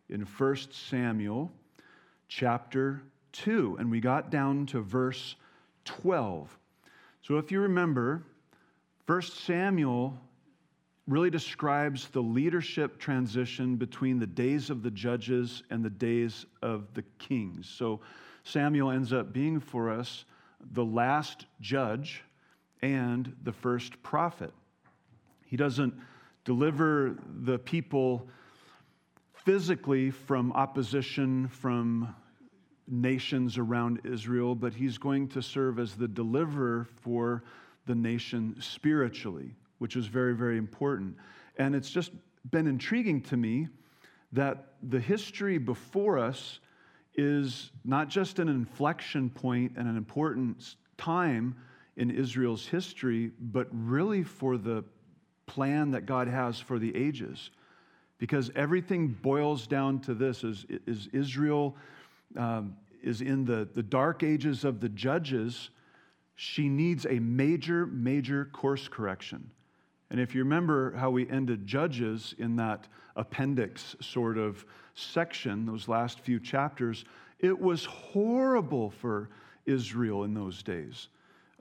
in 1 Samuel chapter 2, and we got down to verse 12. So if you remember, 1 Samuel really describes the leadership transition between the days of the judges and the days of the kings. So Samuel ends up being for us the last judge and the first prophet. He doesn't deliver the people physically from opposition from nations around Israel, but he's going to serve as the deliverer for the nation spiritually, which is very, very important. And it's just been intriguing to me that the history before us is not just an inflection point and an important time in Israel's history, but really for the plan that God has for the ages. Because everything boils down to this, is Israel is in the dark ages of the judges. She needs a major, major course correction. And if you remember how we ended Judges in that appendix sort of section, those last few chapters, it was horrible for Israel in those days.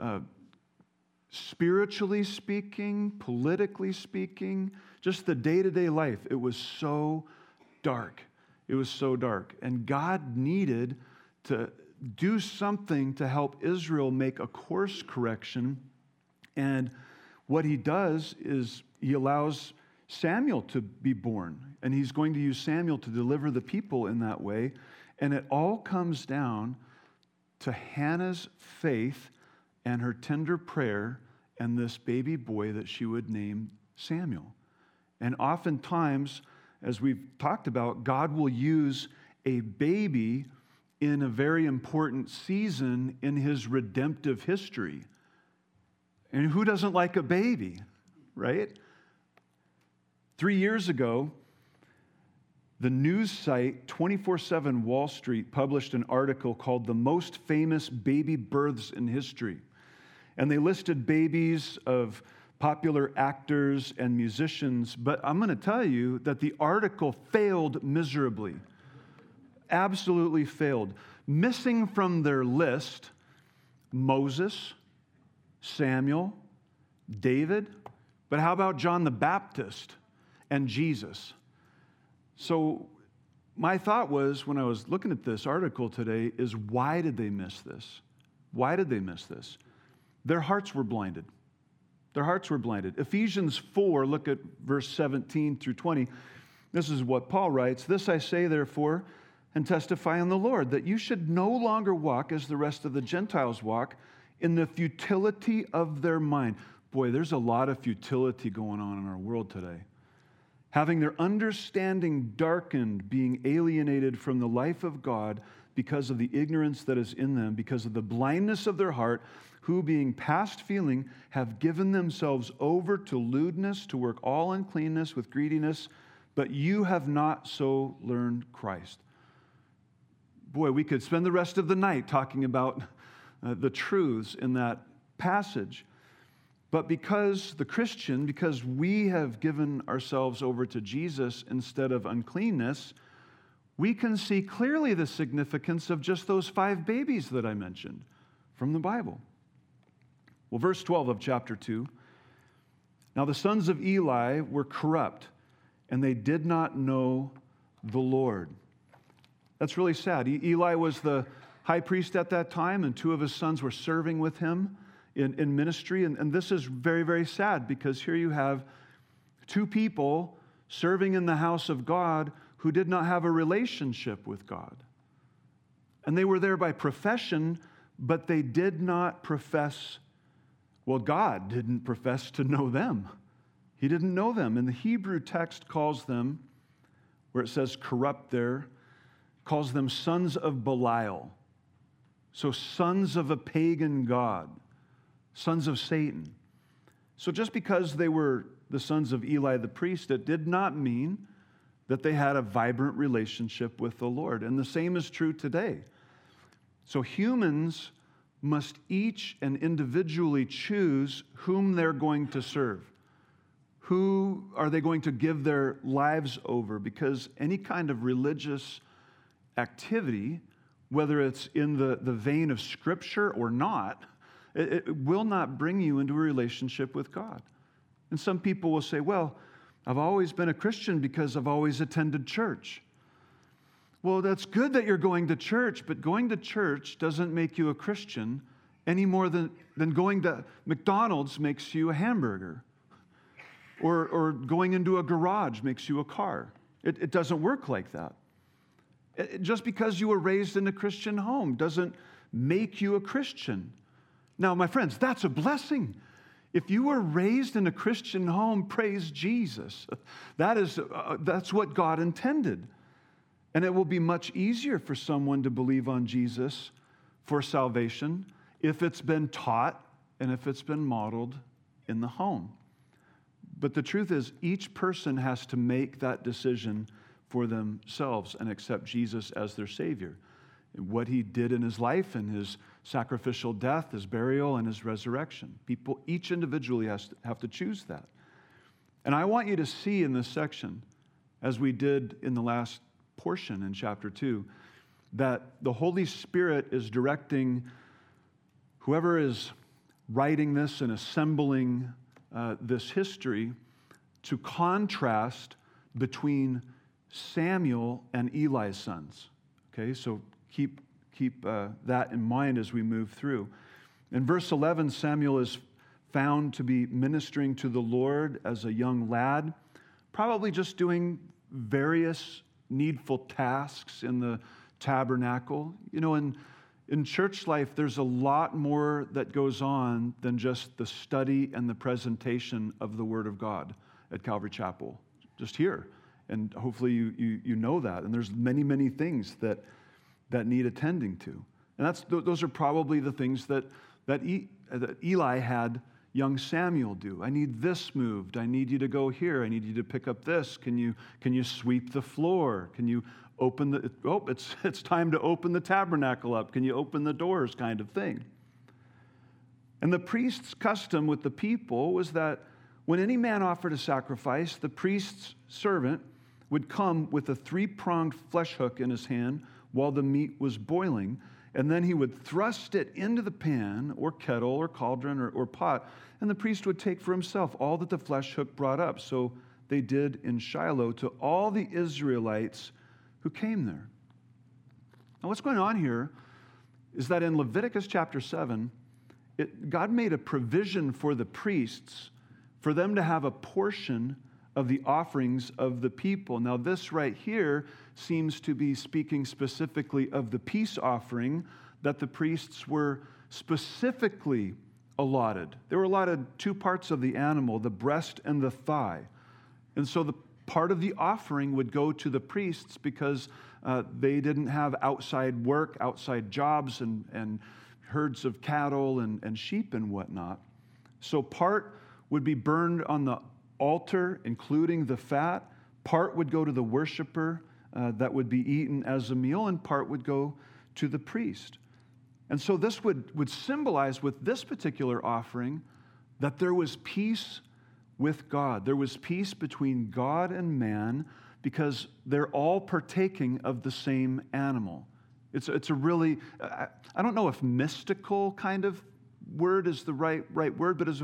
Spiritually speaking, politically speaking, just the day-to-day life, it was so dark. It was so dark. And God needed to do something to help Israel make a course correction. And what he does is he allows Samuel to be born. And he's going to use Samuel to deliver the people in that way. And it all comes down to Hannah's faith and her tender prayer and this baby boy that she would name Samuel. And oftentimes, as we've talked about, God will use a baby in a very important season in his redemptive history. And who doesn't like a baby, right? 3 years ago, the news site 24/7 Wall Street published an article called "The Most Famous Baby Births in History." And they listed babies of popular actors and musicians, but I'm going to tell you that the article failed miserably. Absolutely failed. Missing from their list, Moses, Samuel, David, but how about John the Baptist and Jesus? So my thought was, when I was looking at this article today, is why did they miss this? Why did they miss this? Their hearts were blinded. Their hearts were blinded. Ephesians 4, look at verse 17 through 20. This is what Paul writes. "This I say, therefore, and testify in the Lord, that you should no longer walk as the rest of the Gentiles walk, in the futility of their mind." Boy, there's a lot of futility going on in our world today. "Having their understanding darkened, being alienated from the life of God because of the ignorance that is in them, because of the blindness of their heart, who being past feeling have given themselves over to lewdness, to work all uncleanness with greediness, but you have not so learned Christ." Boy, we could spend the rest of the night talking about the truths in that passage. But because we have given ourselves over to Jesus instead of uncleanness, we can see clearly the significance of just those 5 babies that I mentioned from the Bible. Well, verse 12 of chapter 2, "Now the sons of Eli were corrupt, and they did not know the Lord." That's really sad. Eli was the high priest at that time, and 2 of his sons were serving with him in ministry. And this is very, very sad, because here you have 2 people serving in the house of God who did not have a relationship with God. And they were there by profession, but they did not profess. Well, God didn't profess to know them. He didn't know them. And the Hebrew text calls them, where it says corrupt there, calls them sons of Belial. So sons of a pagan god, sons of Satan. So just because they were the sons of Eli the priest, it did not mean that they had a vibrant relationship with the Lord. And the same is true today. So humans must each and individually choose whom they're going to serve, Who are they going to give their lives over? Because any kind of religious activity, whether it's in the vein of Scripture or not, it will not bring you into a relationship with God. And some people will say, well, I've always been a Christian because I've always attended church. Well, that's good that you're going to church, but going to church doesn't make you a Christian any more than going to McDonald's makes you a hamburger. Or going into a garage makes you a car. It doesn't work like that. Just because you were raised in a Christian home doesn't make you a Christian. Now, my friends, that's a blessing. If you were raised in a Christian home, praise Jesus. That's what God intended. And it will be much easier for someone to believe on Jesus for salvation if it's been taught and if it's been modeled in the home. But the truth is, each person has to make that decision for themselves and accept Jesus as their Savior. And what He did in His life and His sacrificial death, His burial, and His resurrection. People, each individually have to choose that. And I want you to see in this section, as we did in the last portion in chapter 2, that the Holy Spirit is directing whoever is writing this and assembling this history to contrast between Samuel and Eli's sons. Okay, so keep that in mind as we move through. In verse 11, Samuel is found to be ministering to the Lord as a young lad, probably just doing various needful tasks in the tabernacle. You know, in church life, there's a lot more that goes on than just the study and the presentation of the Word of God at Calvary Chapel, just here. And hopefully you know that. And there's many, many things that need attending to. And those are probably the things that Eli had young Samuel do. I need this moved. I need you to go here. I need you to pick up this. Can you sweep the floor? Can you open it's time to open the tabernacle up. Can you open the doors, kind of thing. And the priest's custom with the people was that when any man offered a sacrifice, the priest's servant would come with a 3-pronged flesh hook in his hand while the meat was boiling, and then he would thrust it into the pan or kettle or cauldron or pot, and the priest would take for himself all that the flesh hook brought up. So they did in Shiloh to all the Israelites who came there. Now, what's going on here is that in Leviticus chapter 7, God made a provision for the priests for them to have a portion of the offerings of the people. Now, this right here seems to be speaking specifically of the peace offering that the priests were specifically allotted. They were allotted 2 parts of the animal, the breast and the thigh. And so the part of the offering would go to the priests because they didn't have outside work, outside jobs, and herds of cattle and sheep and whatnot. So part would be burned on the altar, including the fat. Part would go to the worshiper that would be eaten as a meal, and part would go to the priest. And so this would symbolize with this particular offering that there was peace with God. There was peace between God and man because they're all partaking of the same animal. It's a really, I don't know if mystical kind of word is the right word, but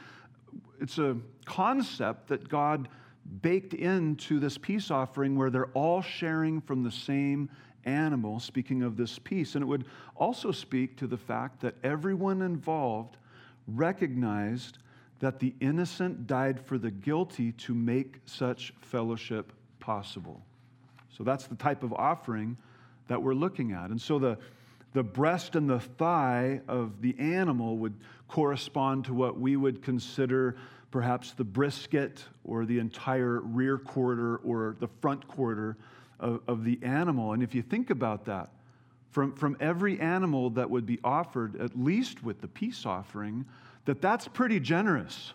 it's a concept that God baked into this peace offering where they're all sharing from the same animal, speaking of this peace. And it would also speak to the fact that everyone involved recognized that the innocent died for the guilty to make such fellowship possible. So that's the type of offering that we're looking at. And so the breast and the thigh of the animal would correspond to what we would consider perhaps the brisket or the entire rear quarter or the front quarter of the animal. And if you think about that, from every animal that would be offered, at least with the peace offering, that's pretty generous.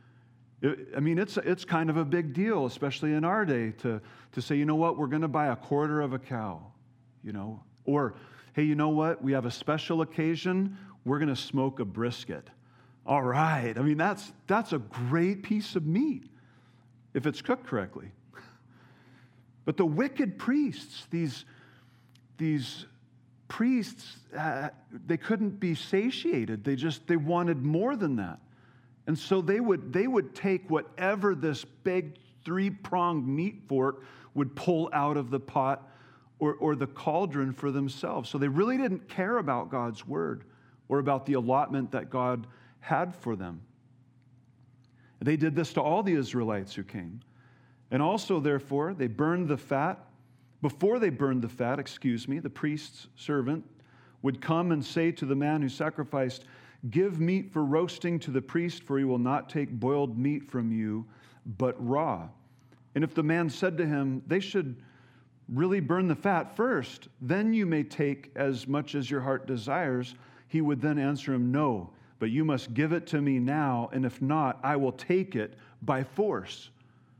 It's kind of a big deal, especially in our day, to say, you know what, we're going to buy a quarter of a cow, or, hey, you know what, we have a special occasion, we're going to smoke a brisket. All right, that's a great piece of meat. if it's cooked correctly. But the wicked priests, these priests, they couldn't be satiated. They wanted more than that. And so they would take whatever this big 3-pronged meat fork would pull out of the pot or the cauldron for themselves. So they really didn't care about God's word or about the allotment that God had for them. They did this to all the Israelites who came. And also, therefore, they burned the fat. Before they burned the fat, the priest's servant would come and say to the man who sacrificed, "Give meat for roasting to the priest, for he will not take boiled meat from you, but raw." And if the man said to him, "They should really burn the fat first, then you may take as much as your heart desires," he would then answer him, "No, but you must give it to me now, and if not, I will take it by force."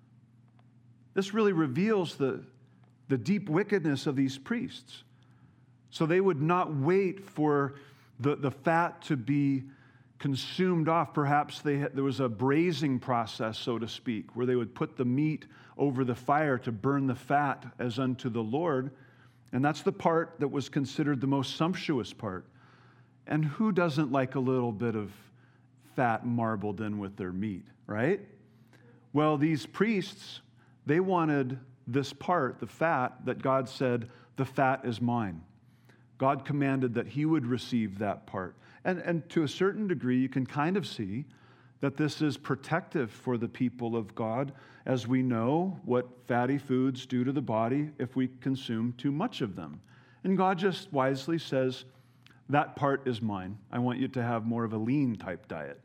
This really reveals the deep wickedness of these priests. So they would not wait for the fat to be consumed off. Perhaps there was a braising process, so to speak, where they would put the meat over the fire to burn the fat as unto the Lord. And that's the part that was considered the most sumptuous part. And who doesn't like a little bit of fat marbled in with their meat, right? Well, these priests, they wanted this part, the fat, that God said, "The fat is mine." God commanded that he would receive that part. And to a certain degree, you can kind of see that this is protective for the people of God, as we know what fatty foods do to the body if we consume too much of them. And God just wisely says, "That part is mine. I want you to have more of a lean type diet."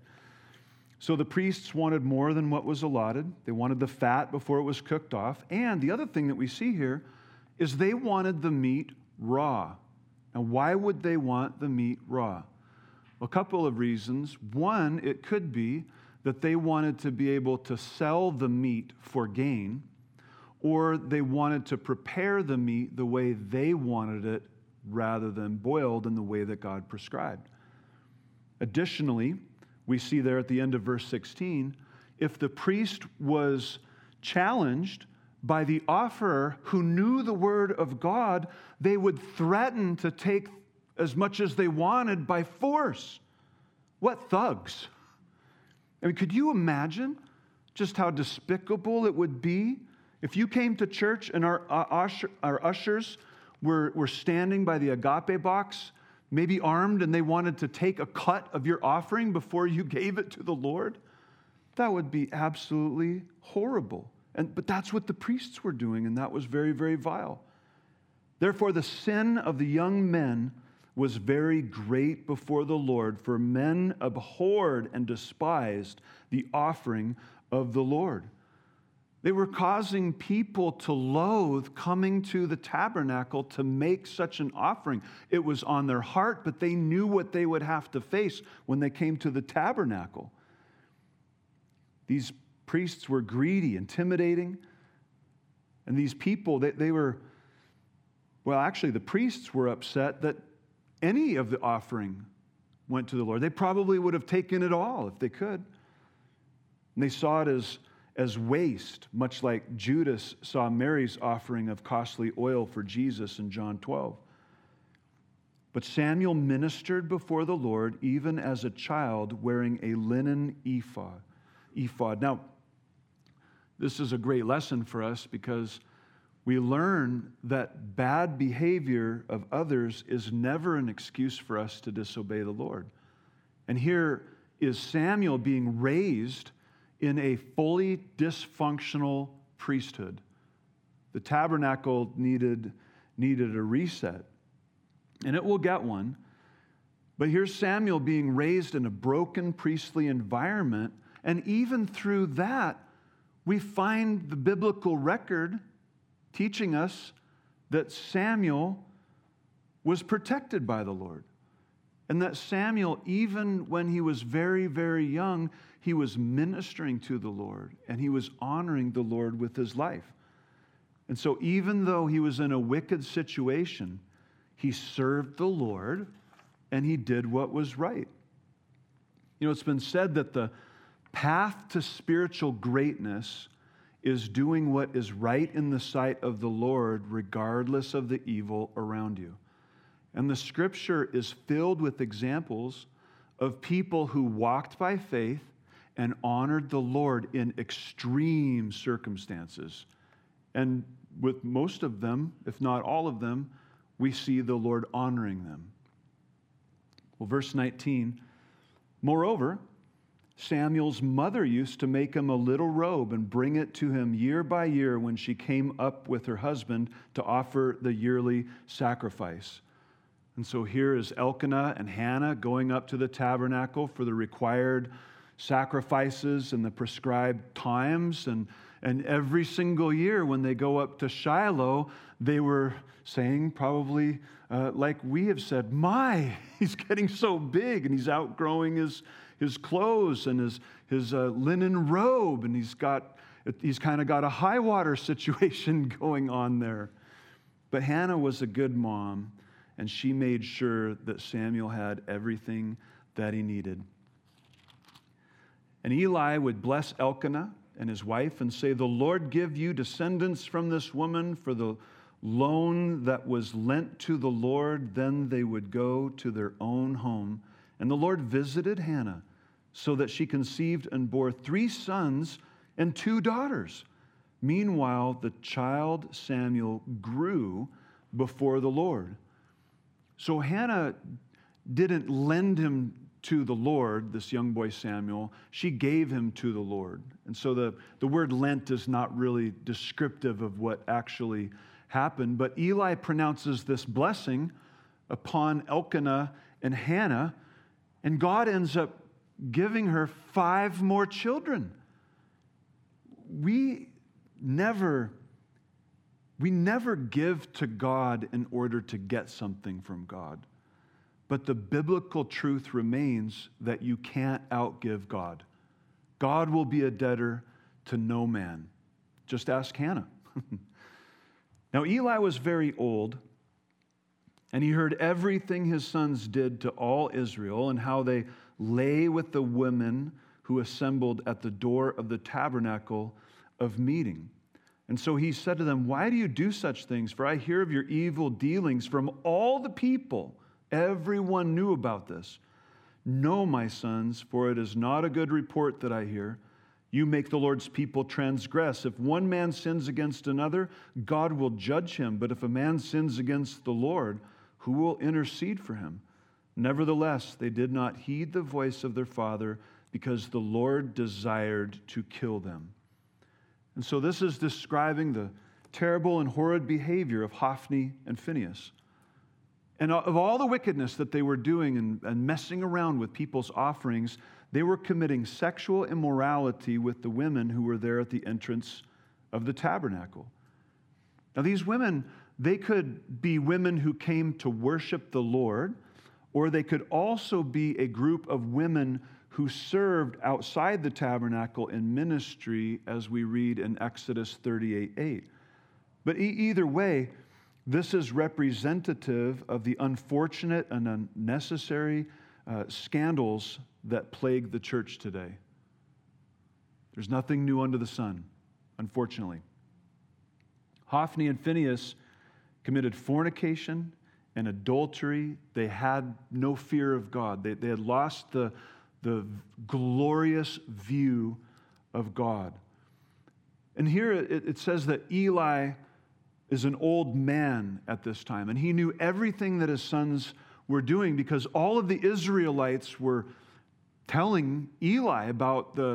So the priests wanted more than what was allotted. They wanted the fat before it was cooked off. And the other thing that we see here is they wanted the meat raw. Now, why would they want the meat raw? A couple of reasons. One, it could be that they wanted to be able to sell the meat for gain, or they wanted to prepare the meat the way they wanted it rather than boiled in the way that God prescribed. Additionally, we see there at the end of verse 16, if the priest was challenged by the offerer who knew the word of God, they would threaten to take as much as they wanted by force. What thugs! I mean, could you imagine just how despicable it would be if you came to church and our ushers were standing by the agape box, maybe armed, and they wanted to take a cut of your offering before you gave it to the Lord? That would be absolutely horrible. But that's what the priests were doing, and that was very, very vile. Therefore, the sin of the young men was very great before the Lord, for men abhorred and despised the offering of the Lord. They were causing people to loathe coming to the tabernacle to make such an offering. It was on their heart, but they knew what they would have to face when they came to the tabernacle. These priests were greedy, intimidating, and these people, they were, well, actually, the priests were upset that any of the offering went to the Lord. They probably would have taken it all if they could. And they saw it as waste, much like Judas saw Mary's offering of costly oil for Jesus in John 12. But Samuel ministered before the Lord even as a child wearing a linen ephod. Now, this is a great lesson for us because we learn that bad behavior of others is never an excuse for us to disobey the Lord. And here is Samuel being raised in a fully dysfunctional priesthood. The tabernacle needed a reset, and it will get one. But here's Samuel being raised in a broken priestly environment, and even through that, we find the biblical record teaching us that Samuel was protected by the Lord. And that Samuel, even when he was very, very young, he was ministering to the Lord and he was honoring the Lord with his life. And so even though he was in a wicked situation, he served the Lord and he did what was right. You know, it's been said that the path to spiritual greatness is doing what is right in the sight of the Lord, regardless of the evil around you. And the scripture is filled with examples of people who walked by faith and honored the Lord in extreme circumstances. And with most of them, if not all of them, we see the Lord honoring them. Well, verse 19, moreover, Samuel's mother used to make him a little robe and bring it to him year by year when she came up with her husband to offer the yearly sacrifice. And so here is Elkanah and Hannah going up to the tabernacle for the required sacrifices and the prescribed times. And every single year when they go up to Shiloh, they were saying probably like we have said, he's getting so big and he's outgrowing his clothes and his linen robe, and he's kind of got a high water situation going on there. But Hannah was a good mom, and she made sure that Samuel had everything that he needed. And Eli would bless Elkanah and his wife and say, "The Lord give you descendants from this woman for the loan that was lent to the Lord." Then they would go to their own home. And the Lord visited Hannah so that she conceived and bore 3 sons and 2 daughters. Meanwhile, the child Samuel grew before the Lord. So Hannah didn't lend him to the Lord, this young boy Samuel. She gave him to the Lord. And so the word lent is not really descriptive of what actually happened. But Eli pronounces this blessing upon Elkanah and Hannah, and God ends up giving her 5 more children. We never give to God in order to get something from God. But the biblical truth remains that you can't outgive God. God will be a debtor to no man. Just ask Hannah. Now, Eli was very old, and he heard everything his sons did to all Israel and how they lay with the women who assembled at the door of the tabernacle of meeting. And so he said to them, "Why do you do such things? For I hear of your evil dealings from all the people." Everyone knew about this. "No, my sons, for it is not a good report that I hear. You make the Lord's people transgress. If one man sins against another, God will judge him. But if a man sins against the Lord, who will intercede for him?" Nevertheless, they did not heed the voice of their father because the Lord desired to kill them. And so this is describing the terrible and horrid behavior of Hophni and Phinehas. And of all the wickedness that they were doing and messing around with people's offerings, they were committing sexual immorality with the women who were there at the entrance of the tabernacle. Now, these women, they could be women who came to worship the Lord, or they could also be a group of women who served outside the tabernacle in ministry, as we read in Exodus 38:8. But either way, this is representative of the unfortunate and unnecessary scandals that plague the church today. There's nothing new under the sun, unfortunately. Hophni and Phinehas committed fornication and adultery. They had no fear of God. They had lost the glorious view of God. And here it says that Eli is an old man at this time, and he knew everything that his sons were doing because all of the Israelites were telling Eli about the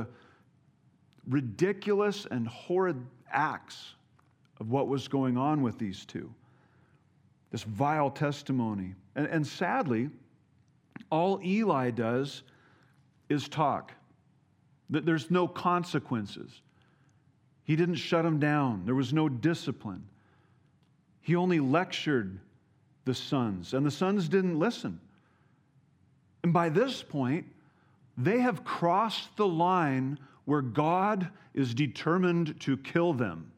ridiculous and horrid acts of what was going on with these two. This vile testimony. And sadly, all Eli does is talk. There's no consequences. He didn't shut them down. There was no discipline. He only lectured the sons, and the sons didn't listen. And by this point, they have crossed the line where God is determined to kill them.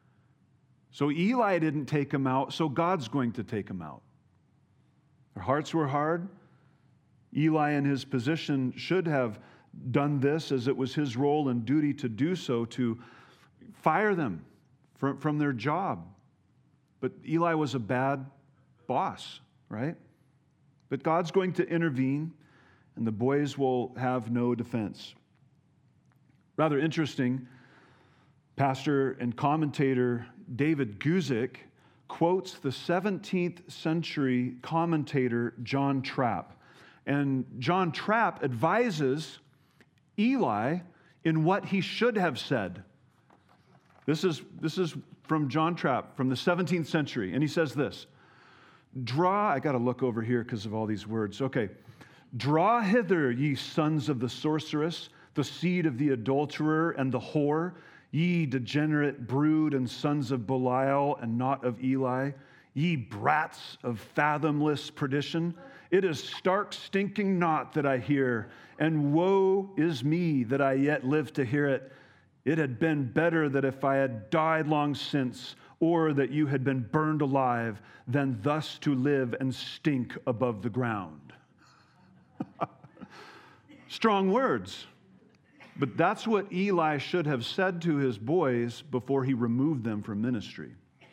So Eli didn't take them out, so God's going to take them out. Their hearts were hard. Eli, in his position, should have done this as it was his role and duty to do so, to fire them from their job. But Eli was a bad boss, right? But God's going to intervene, and the boys will have no defense. Rather interesting, pastor and commentator David Guzik quotes the 17th century commentator John Trapp. And John Trapp advises Eli in what he should have said. This is from John Trapp from the 17th century, and he says this: I got to look over here because of all these words. Okay. Draw hither, ye sons of the sorceress, the seed of the adulterer and the whore, ye degenerate brood and sons of Belial and not of Eli, ye brats of fathomless perdition. It is stark stinking naught that I hear, and woe is me that I yet live to hear it. It had been better that if I had died long since, or that you had been burned alive, than thus to live and stink above the ground. Strong words. But that's what Eli should have said to his boys before he removed them from ministry.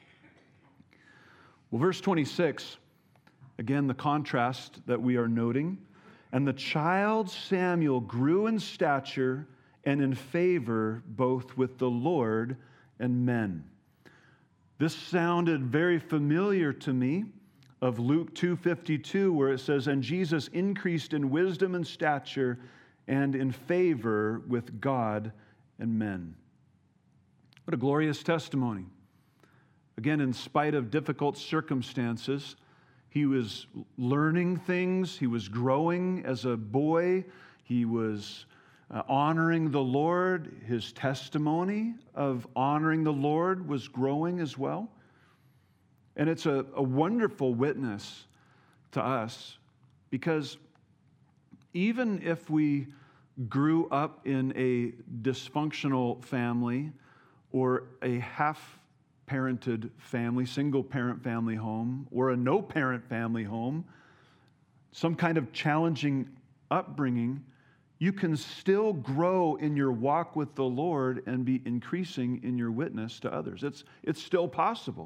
Well, verse 26, again, the contrast that we are noting. And the child Samuel grew in stature and in favor both with the Lord and men. This sounded very familiar to me of Luke 2:52, where it says, and Jesus increased in wisdom and stature and in favor with God and men. What a glorious testimony. Again, in spite of difficult circumstances, he was learning things. He was growing as a boy. He was honoring the Lord. His testimony of honoring the Lord was growing as well. And it's a wonderful witness to us, because even if we grew up in a dysfunctional family or a half-parented family, single-parent family home, or a no-parent family home, some kind of challenging upbringing, you can still grow in your walk with the Lord and be increasing in your witness to others. It's still possible.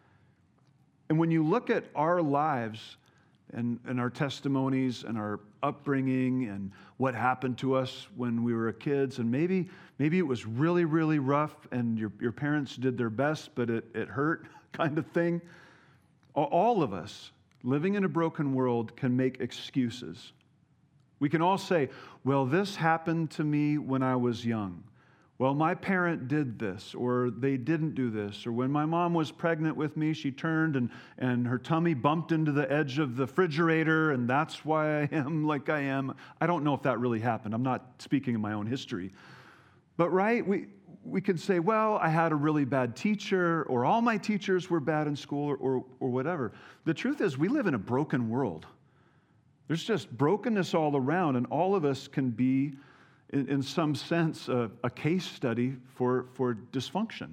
And when you look at our lives and our testimonies and our upbringing and what happened to us when we were kids, and maybe it was really, really rough and your parents did their best, but it hurt kind of thing. All of us living in a broken world can make excuses. We can all say, well, this happened to me when I was young. Well, my parent did this, or they didn't do this, or when my mom was pregnant with me, she turned and her tummy bumped into the edge of the refrigerator, and that's why I am like I am. I don't know if that really happened. I'm not speaking in my own history. But right, we can say, well, I had a really bad teacher, or all my teachers were bad in school, or whatever. The truth is, we live in a broken world. There's just brokenness all around, and all of us can be, in some sense, a case study for dysfunction.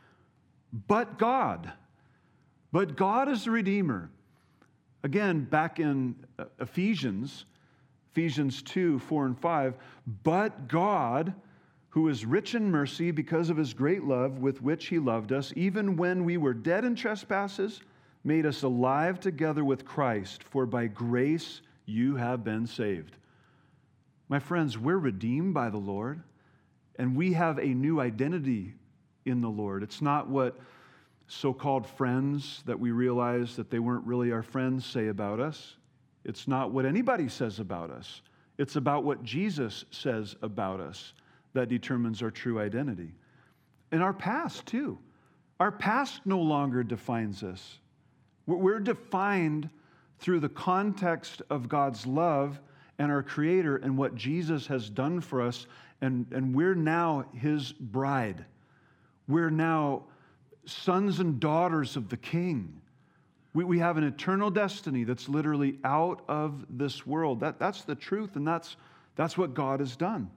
But God is the Redeemer. Again, back in Ephesians 2, 4, and 5, but God, who is rich in mercy because of his great love with which he loved us, even when we were dead in trespasses, made us alive together with Christ, for by grace you have been saved. My friends, we're redeemed by the Lord, and we have a new identity in the Lord. It's not what so-called friends that we realize that they weren't really our friends say about us. It's not what anybody says about us. It's about what Jesus says about us that determines our true identity. And our past, too. Our past no longer defines us. We're defined through the context of God's love and our Creator and what Jesus has done for us, and we're now his bride. We're now sons and daughters of the King. We have an eternal destiny that's literally out of this world. That's the truth, and that's what God has done.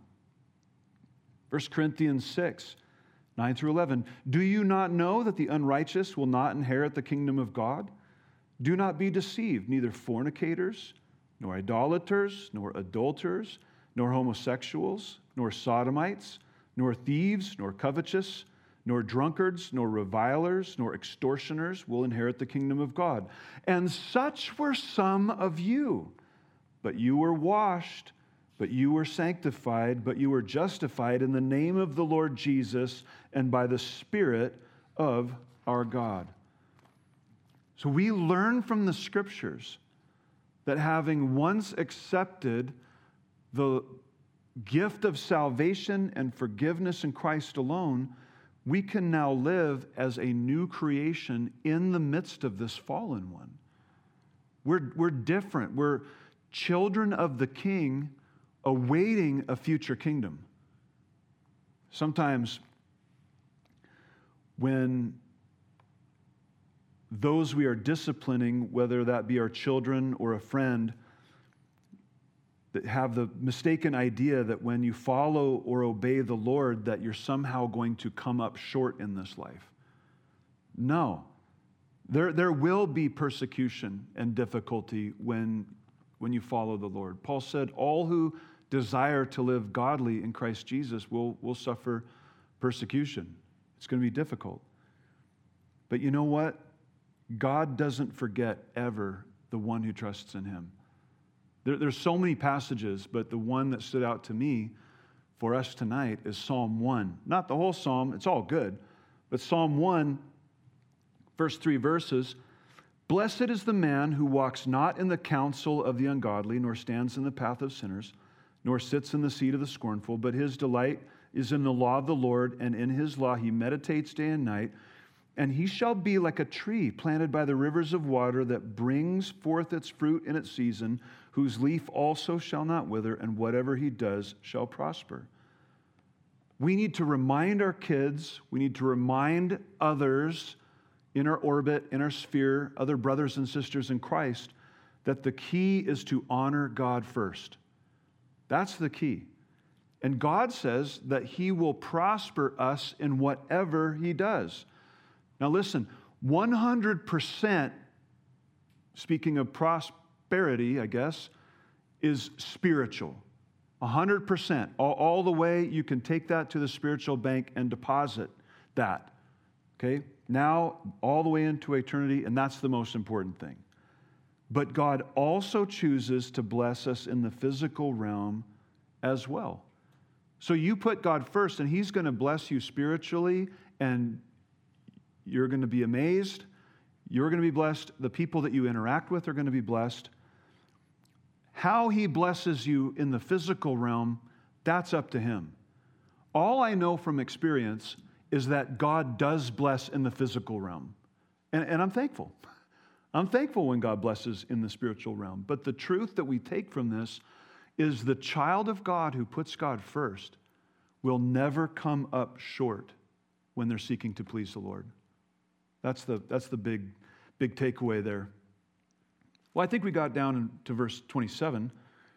1 Corinthians 6, 9 through 11. Do you not know that the unrighteous will not inherit the kingdom of God? Do not be deceived, neither fornicators, nor idolaters, nor adulterers, nor homosexuals, nor sodomites, nor thieves, nor covetous, nor drunkards, nor revilers, nor extortioners will inherit the kingdom of God. And such were some of you. But you were washed, but you were sanctified, but you were justified in the name of the Lord Jesus and by the Spirit of our God. So we learn from the Scriptures that having once accepted the gift of salvation and forgiveness in Christ alone, we can now live as a new creation in the midst of this fallen one. We're different. We're children of the King awaiting a future kingdom. Sometimes when those we are disciplining, whether that be our children or a friend, that have the mistaken idea that when you follow or obey the Lord, that you're somehow going to come up short in this life. No. There will be persecution and difficulty when you follow the Lord. Paul said, all who desire to live godly in Christ Jesus will suffer persecution. It's going to be difficult. But you know what? God doesn't forget ever the one who trusts in Him. There's so many passages, but the one that stood out to me for us tonight is Psalm 1. Not the whole psalm, it's all good, but Psalm 1, first 3 verses, "Blessed is the man who walks not in the counsel of the ungodly, nor stands in the path of sinners, nor sits in the seat of the scornful, but his delight is in the law of the Lord, and in his law he meditates day and night. And he shall be like a tree planted by the rivers of water that brings forth its fruit in its season, whose leaf also shall not wither, and whatever he does shall prosper." We need to remind our kids, we need to remind others in our orbit, in our sphere, other brothers and sisters in Christ, that the key is to honor God first. That's the key. And God says that He will prosper us in whatever He does. Now listen, 100%, speaking of prosperity, I guess, is spiritual. 100%. All the way you can take that to the spiritual bank and deposit that. Okay? Now, all the way into eternity, and that's the most important thing. But God also chooses to bless us in the physical realm as well. So you put God first, and He's going to bless you spiritually, and you're going to be amazed. You're going to be blessed. The people that you interact with are going to be blessed. How He blesses you in the physical realm, that's up to Him. All I know from experience is that God does bless in the physical realm. And I'm thankful. I'm thankful when God blesses in the spiritual realm. But the truth that we take from this is the child of God who puts God first will never come up short when they're seeking to please the Lord. That's the big takeaway there. Well, I think we got down to verse 27.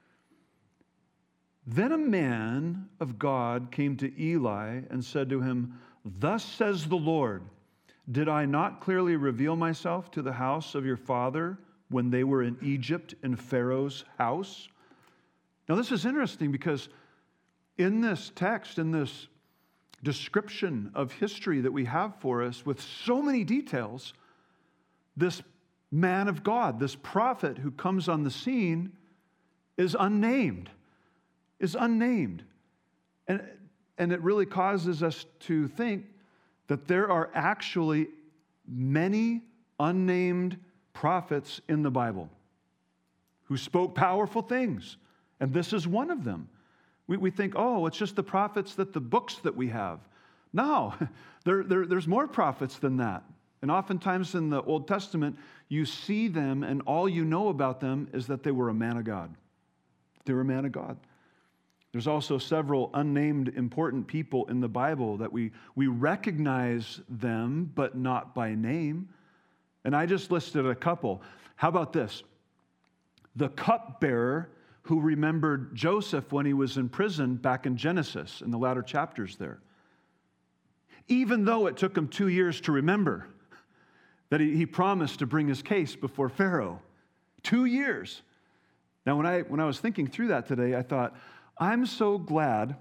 "Then a man of God came to Eli and said to him, 'Thus says the Lord, did I not clearly reveal myself to the house of your father when they were in Egypt in Pharaoh's house?'" Now this is interesting because in this text, in this description of history that we have for us with so many details, this man of God, this prophet who comes on the scene is unnamed. And it really causes us to think that there are actually many unnamed prophets in the Bible who spoke powerful things. And this is one of them. We think, oh, it's just the prophets the books that we have. No, there's more prophets than that. And oftentimes in the Old Testament, you see them and all you know about them is that they were a man of God. They were a man of God. There's also several unnamed important people in the Bible that we recognize them, but not by name. And I just listed a couple. How about this? The cupbearer who remembered Joseph when he was in prison back in Genesis, in the latter chapters there. Even though it took him 2 years to remember that he promised to bring his case before Pharaoh. 2 years. Now, when I was thinking through that today, I thought, I'm so glad,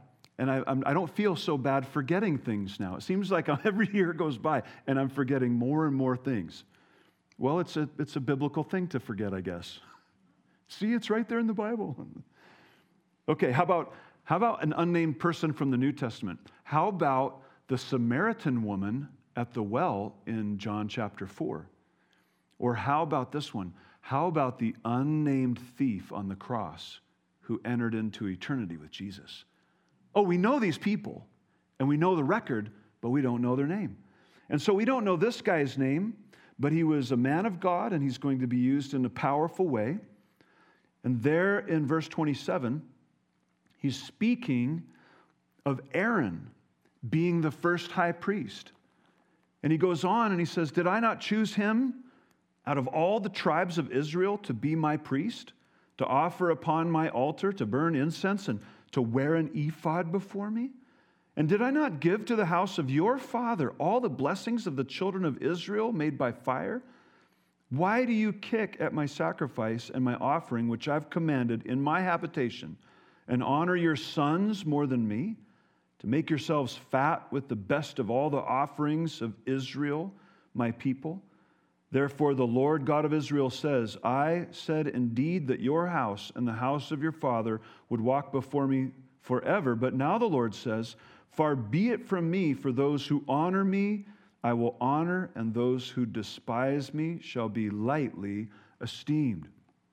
and I don't feel so bad forgetting things now. It seems like every year goes by, and I'm forgetting more and more things. Well, it's a biblical thing to forget, I guess. See, it's right there in the Bible. Okay, how about an unnamed person from the New Testament? How about the Samaritan woman at the well in John chapter 4? Or how about this one? How about the unnamed thief on the cross who entered into eternity with Jesus? Oh, we know these people, and we know the record, but we don't know their name. And so we don't know this guy's name, but he was a man of God, and he's going to be used in a powerful way. And there in verse 27, he's speaking of Aaron being the first high priest. And he goes on and he says, "Did I not choose him out of all the tribes of Israel to be my priest, to offer upon my altar, to burn incense, and to wear an ephod before me? And did I not give to the house of your father all the blessings of the children of Israel made by fire? Why do you kick at my sacrifice and my offering, which I've commanded in my habitation, and honor your sons more than me, to make yourselves fat with the best of all the offerings of Israel, my people? Therefore, the Lord God of Israel says, I said indeed that your house and the house of your father would walk before me forever. But now the Lord says, far be it from me, for those who honor me I will honor, and those who despise me shall be lightly esteemed."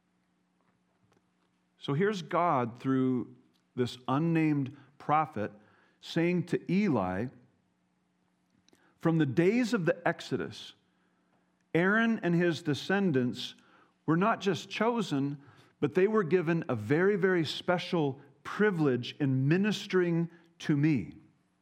So here's God through this unnamed prophet saying to Eli, from the days of the Exodus, Aaron and his descendants were not just chosen, but they were given a very, very special privilege in ministering to me.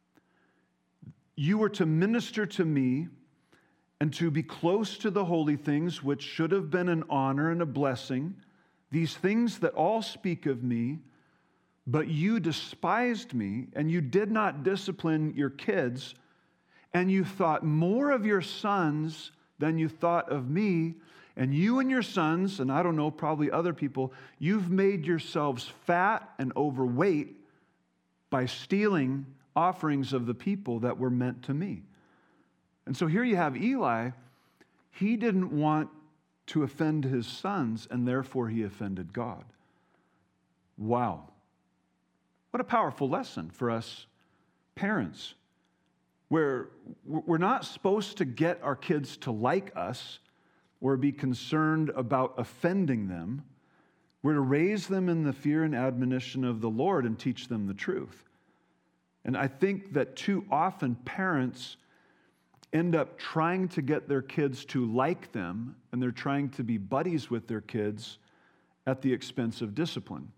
You were to minister to me and to be close to the holy things, which should have been an honor and a blessing, these things that all speak of me, but you despised me, and you did not discipline your kids, and you thought more of your sons than you thought of me, and you and your sons, and I don't know, probably other people, you've made yourselves fat and overweight by stealing offerings of the people that were meant to me. And so here you have Eli. He didn't want to offend his sons, and therefore he offended God. Wow. What a powerful lesson for us parents, where we're not supposed to get our kids to like us or be concerned about offending them. We're to raise them in the fear and admonition of the Lord and teach them the truth. And I think that too often parents end up trying to get their kids to like them, and they're trying to be buddies with their kids at the expense of discipline.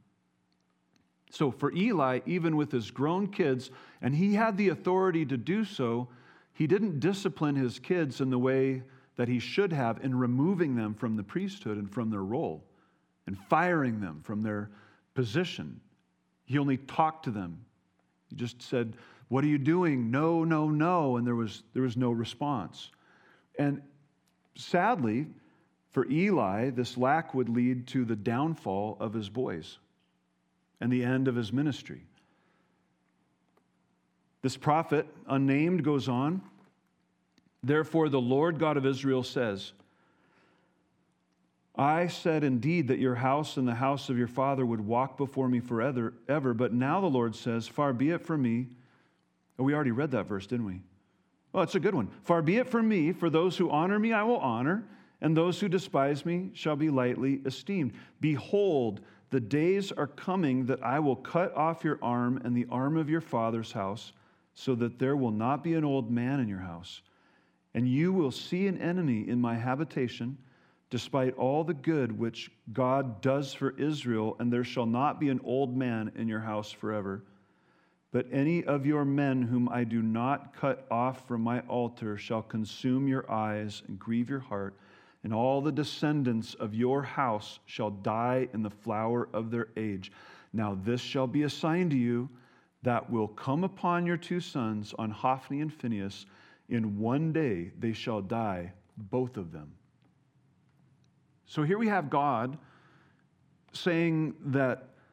So for Eli, even with his grown kids, and he had the authority to do so, he didn't discipline his kids in the way that he should have in removing them from the priesthood and from their role and firing them from their position. He only talked to them. He just said, "What are you doing?" "No, no, no." And there was no response. And sadly, for Eli, this lack would lead to the downfall of his boys and the end of his ministry. This prophet, unnamed, goes on, "Therefore the Lord God of Israel says, I said indeed that your house and the house of your father would walk before me forever, but now the Lord says, far be it from me." Oh, we already read that verse, didn't we? Oh, it's a good one. "Far be it from me, for those who honor me I will honor, and those who despise me shall be lightly esteemed. Behold, the days are coming that I will cut off your arm and the arm of your father's house, so that there will not be an old man in your house. And you will see an enemy in my habitation, despite all the good which God does for Israel, and there shall not be an old man in your house forever. But any of your men whom I do not cut off from my altar shall consume your eyes and grieve your heart, and all the descendants of your house shall die in the flower of their age. Now this shall be a sign to you that will come upon your two sons, on Hophni and Phinehas. In one day they shall die, both of them." So here we have God saying that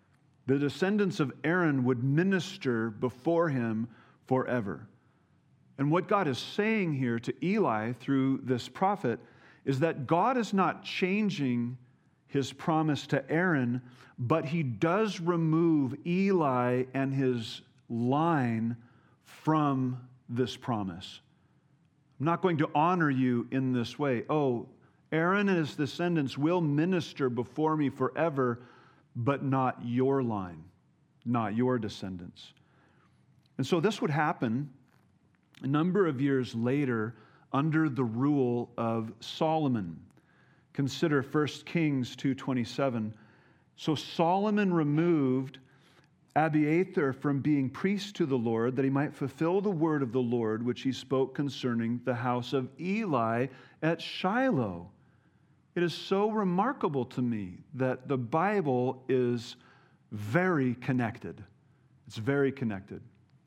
The descendants of Aaron would minister before him forever. And what God is saying here to Eli through this prophet is that God is not changing his promise to Aaron, but he does remove Eli and his line from this promise. I'm not going to honor you in this way. Oh, Aaron and his descendants will minister before me forever, but not your line, not your descendants. And so this would happen a number of years later under the rule of Solomon. Consider 1 Kings 2:27. So Solomon removed Abiathar from being priest to the Lord, that he might fulfill the word of the Lord, which he spoke concerning the house of Eli at Shiloh. It is so remarkable to me that the Bible is very connected. It's very connected.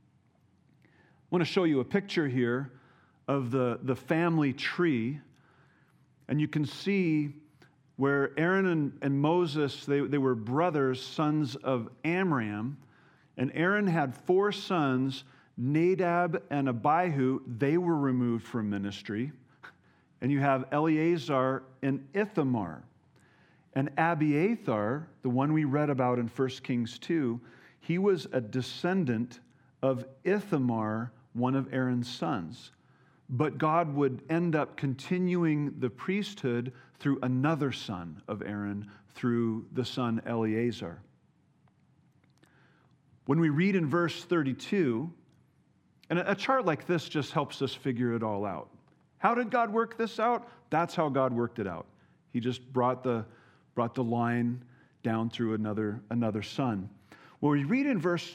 I want to show you a picture here of the family tree. And you can see where Aaron and Moses, they were brothers, sons of Amram. And Aaron had 4 sons, Nadab and Abihu. They were removed from ministry. And you have Eleazar and Ithamar. And Abiathar, the one we read about in 1 Kings 2, he was a descendant of Ithamar, one of Aaron's sons. But God would end up continuing the priesthood through another son of Aaron, through the son Eleazar. When we read in verse 32, and a chart like this just helps us figure it all out. How did God work this out? That's how God worked it out. He just brought the line down through another son. Well, we read in verse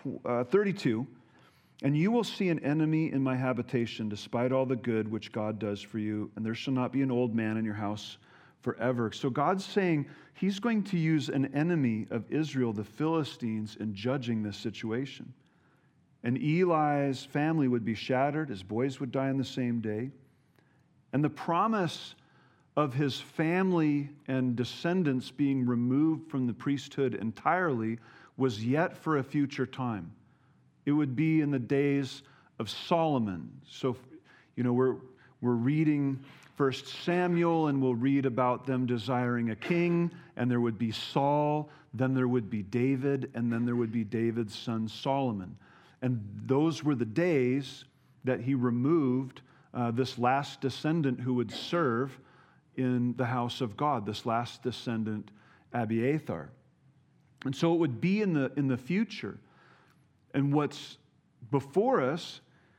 32, and you will see an enemy in my habitation, despite all the good which God does for you, and there shall not be an old man in your house forever. So God's saying he's going to use an enemy of Israel, the Philistines, in judging this situation. And Eli's family would be shattered, his boys would die on the same day. And the promise of his family and descendants being removed from the priesthood entirely was yet for a future time. It would be in the days of Solomon. So, we're reading 1 Samuel, and we'll read about them desiring a king, and there would be Saul, then there would be David, and then there would be David's son Solomon. And those were the days that he removed this last descendant who would serve in the house of God, this last descendant, Abiathar. And so it would be in the future. And what's before us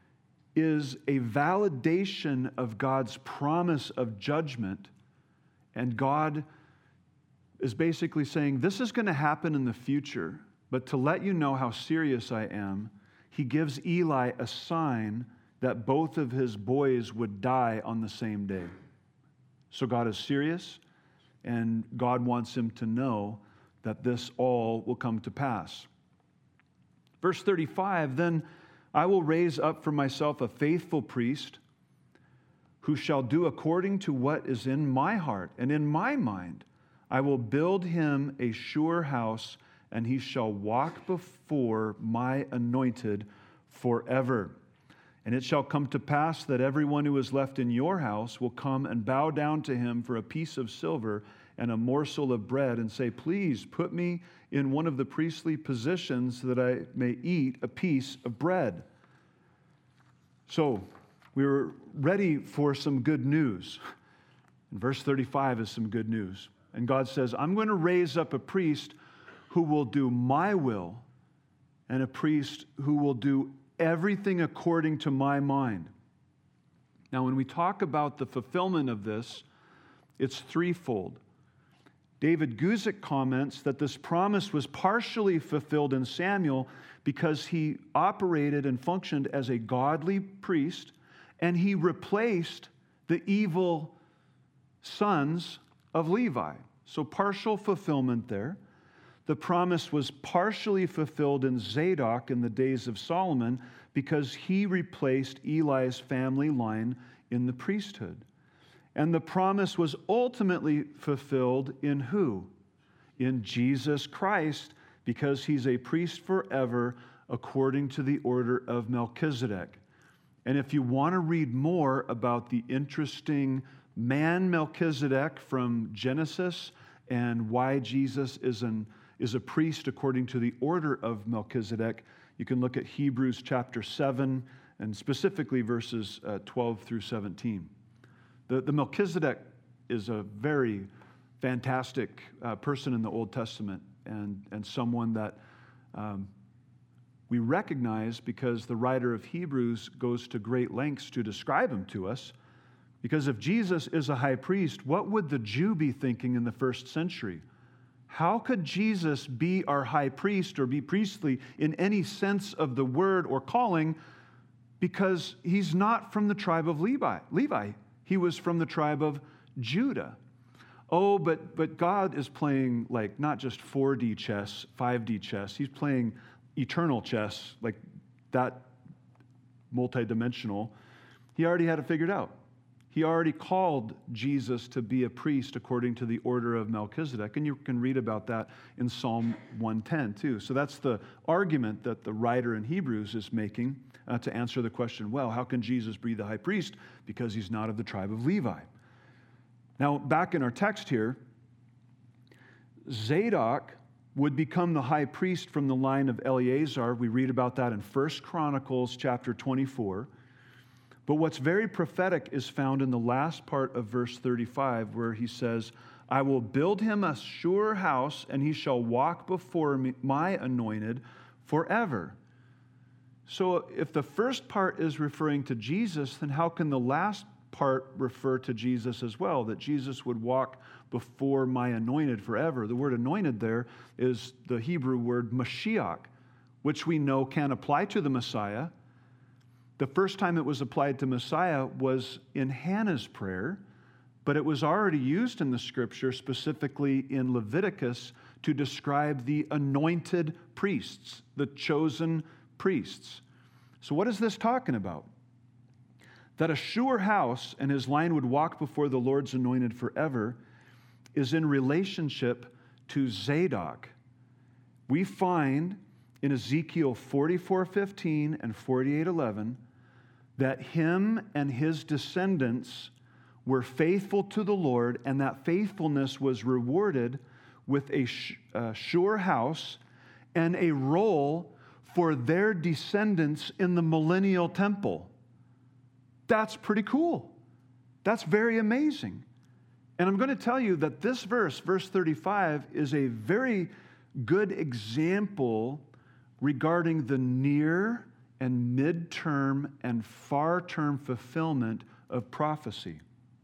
is a validation of God's promise of judgment. And God is basically saying, this is going to happen in the future, but to let you know how serious I am, he gives Eli a sign that both of his boys would die on the same day. So God is serious, and God wants him to know that this all will come to pass. Verse 35, then I will raise up for myself a faithful priest who shall do according to what is in my heart and in my mind. I will build him a sure house, and he shall walk before my anointed forever. And it shall come to pass that everyone who is left in your house will come and bow down to him for a piece of silver and a morsel of bread, and say, please put me in one of the priestly positions so that I may eat a piece of bread. So we were ready for some good news. And verse 35 is some good news. And God says, I'm going to raise up a priest who will do my will, and a priest who will do everything according to my mind. Now, when we talk about the fulfillment of this, it's threefold. David Guzik comments that this promise was partially fulfilled in Samuel because he operated and functioned as a godly priest, and he replaced the evil sons of Levi. So partial fulfillment there. The promise was partially fulfilled in Zadok in the days of Solomon because he replaced Eli's family line in the priesthood. And the promise was ultimately fulfilled in who? In Jesus Christ, because he's a priest forever according to the order of Melchizedek. And if you want to read more about the interesting man Melchizedek from Genesis and why Jesus is a priest according to the order of Melchizedek, you can look at Hebrews chapter 7 and specifically verses 12 through 17. The Melchizedek is a very fantastic person in the Old Testament and someone that we recognize because the writer of Hebrews goes to great lengths to describe him to us. Because if Jesus is a high priest, what would the Jew be thinking in the first century? How could Jesus be our high priest or be priestly in any sense of the word or calling? Because he's not from the tribe of Levi. He was from the tribe of Judah. Oh, but God is playing like not just 4D chess, 5D chess. He's playing eternal chess, like that multidimensional. He already had it figured out. He already called Jesus to be a priest according to the order of Melchizedek, and you can read about that in Psalm 110 too. So that's the argument that the writer in Hebrews is making to answer the question, well, how can Jesus be the high priest? Because he's not of the tribe of Levi. Now, back in our text here, Zadok would become the high priest from the line of Eleazar. We read about that in 1 Chronicles chapter 24. But what's very prophetic is found in the last part of verse 35, where he says, I will build him a sure house, and he shall walk before me, my anointed forever. So if the first part is referring to Jesus, then how can the last part refer to Jesus as well, that Jesus would walk before my anointed forever? The word anointed there is the Hebrew word Mashiach, which we know can apply to the Messiah. The first time it was applied to Messiah was in Hannah's prayer, but it was already used in the Scripture, specifically in Leviticus, to describe the anointed priests, the chosen priests. So what is this talking about? That a sure house and his line would walk before the Lord's anointed forever is in relationship to Zadok. We find in Ezekiel 44:15 and 48:11 that him and his descendants were faithful to the Lord, and that faithfulness was rewarded with a sure house and a role for their descendants in the millennial temple. That's pretty cool. That's very amazing. And I'm going to tell you that this verse 35, is a very good example regarding the near and midterm and far-term fulfillment of prophecy.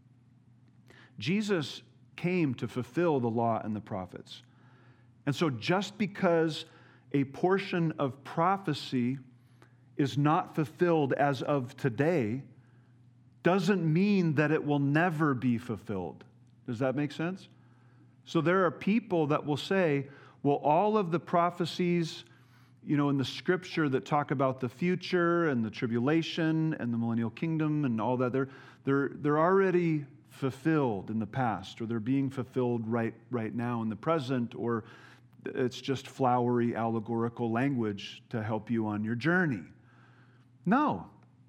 Jesus came to fulfill the law and the prophets. And so just because a portion of prophecy is not fulfilled as of today doesn't mean that it will never be fulfilled. Does that make sense? So there are people that will say, well, all of the prophecies, in the Scripture that talk about the future and the tribulation and the millennial kingdom and all that, they're already fulfilled in the past, or they're being fulfilled right now in the present, or it's just flowery allegorical language to help you on your journey. No.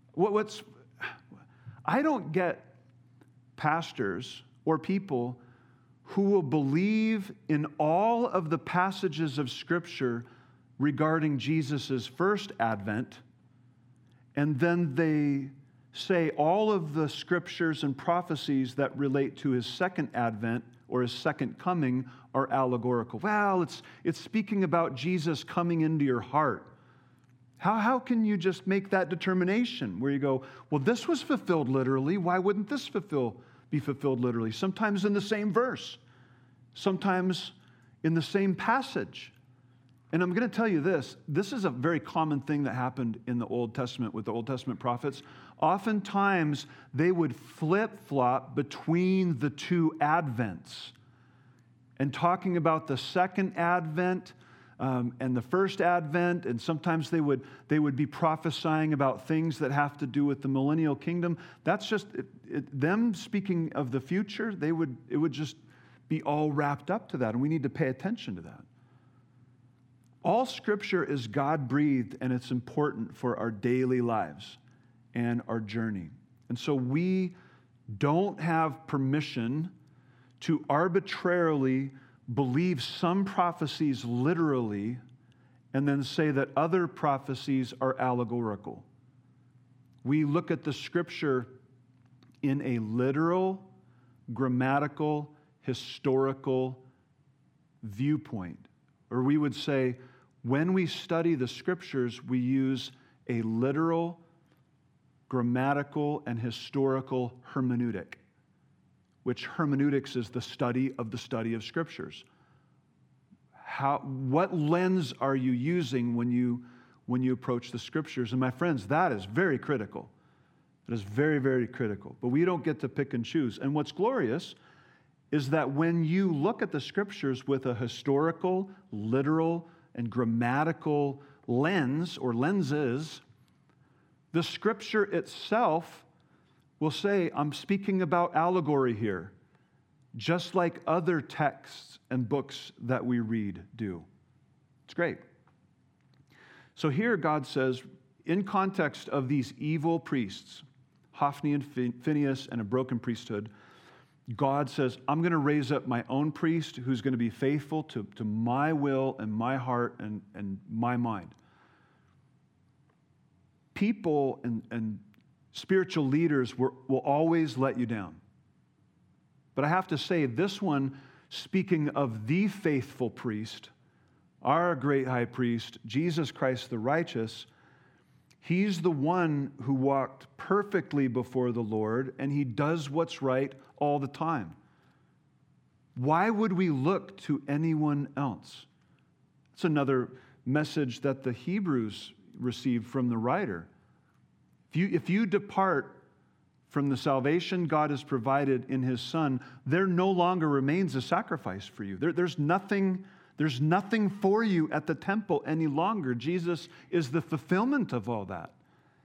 I don't get pastors or people who will believe in all of the passages of Scripture regarding Jesus' first advent, and then they say all of the scriptures and prophecies that relate to his second advent or his second coming are allegorical. Well, it's speaking about Jesus coming into your heart. How can you just make that determination where you go, well, this was fulfilled literally. Why wouldn't this be fulfilled literally? Sometimes in the same verse, sometimes in the same passage. And I'm going to tell you this is a very common thing that happened in the Old Testament with the Old Testament prophets. Oftentimes, they would flip-flop between the two advents. And talking about the second advent and the first advent, and sometimes they would be prophesying about things that have to do with the millennial kingdom. That's just them speaking of the future. It would just be all wrapped up to that, and we need to pay attention to that. All Scripture is God-breathed, and it's important for our daily lives and our journey. And so we don't have permission to arbitrarily believe some prophecies literally and then say that other prophecies are allegorical. We look at the Scripture in a literal, grammatical, historical viewpoint. Or we would say, when we study the Scriptures, we use a literal, grammatical, and historical hermeneutic, which hermeneutics is the study of Scriptures. What lens are you using when you approach the Scriptures? And my friends, that is very critical. It is very, very critical. But we don't get to pick and choose. And what's glorious is that when you look at the Scriptures with a historical, literal, and grammatical lens or lenses, the Scripture itself will say, I'm speaking about allegory here, just like other texts and books that we read do. It's great. So here God says, in context of these evil priests, Hophni and Phinehas and a broken priesthood, God says, I'm going to raise up my own priest who's going to be faithful to my will and my heart and my mind. People and spiritual leaders will always let you down. But I have to say, this one, speaking of the faithful priest, our great high priest, Jesus Christ the righteous, he's the one who walked perfectly before the Lord, and he does what's right all the time. Why would we look to anyone else? It's another message that the Hebrews received from the writer. If you depart from the salvation God has provided in His Son, there no longer remains a sacrifice for you. There's nothing for you at the temple any longer. Jesus is the fulfillment of all that.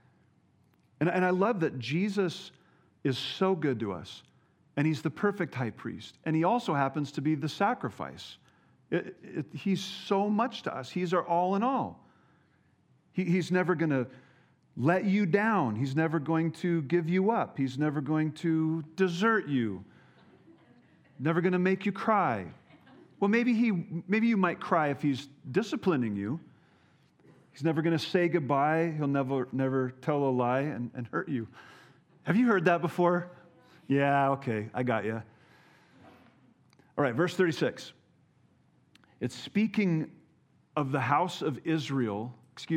And I love that Jesus is so good to us, and He's the perfect high priest, and He also happens to be the sacrifice. He's so much to us. He's our all in all. He's never going to let you down. He's never going to give you up. He's never going to desert you. Never going to make you cry. Well, maybe you might cry if He's disciplining you. He's never going to say goodbye. He'll never tell a lie and hurt you. Have you heard that before? Yeah, okay, I got you. All right, verse 36. It's speaking of the house of Israel,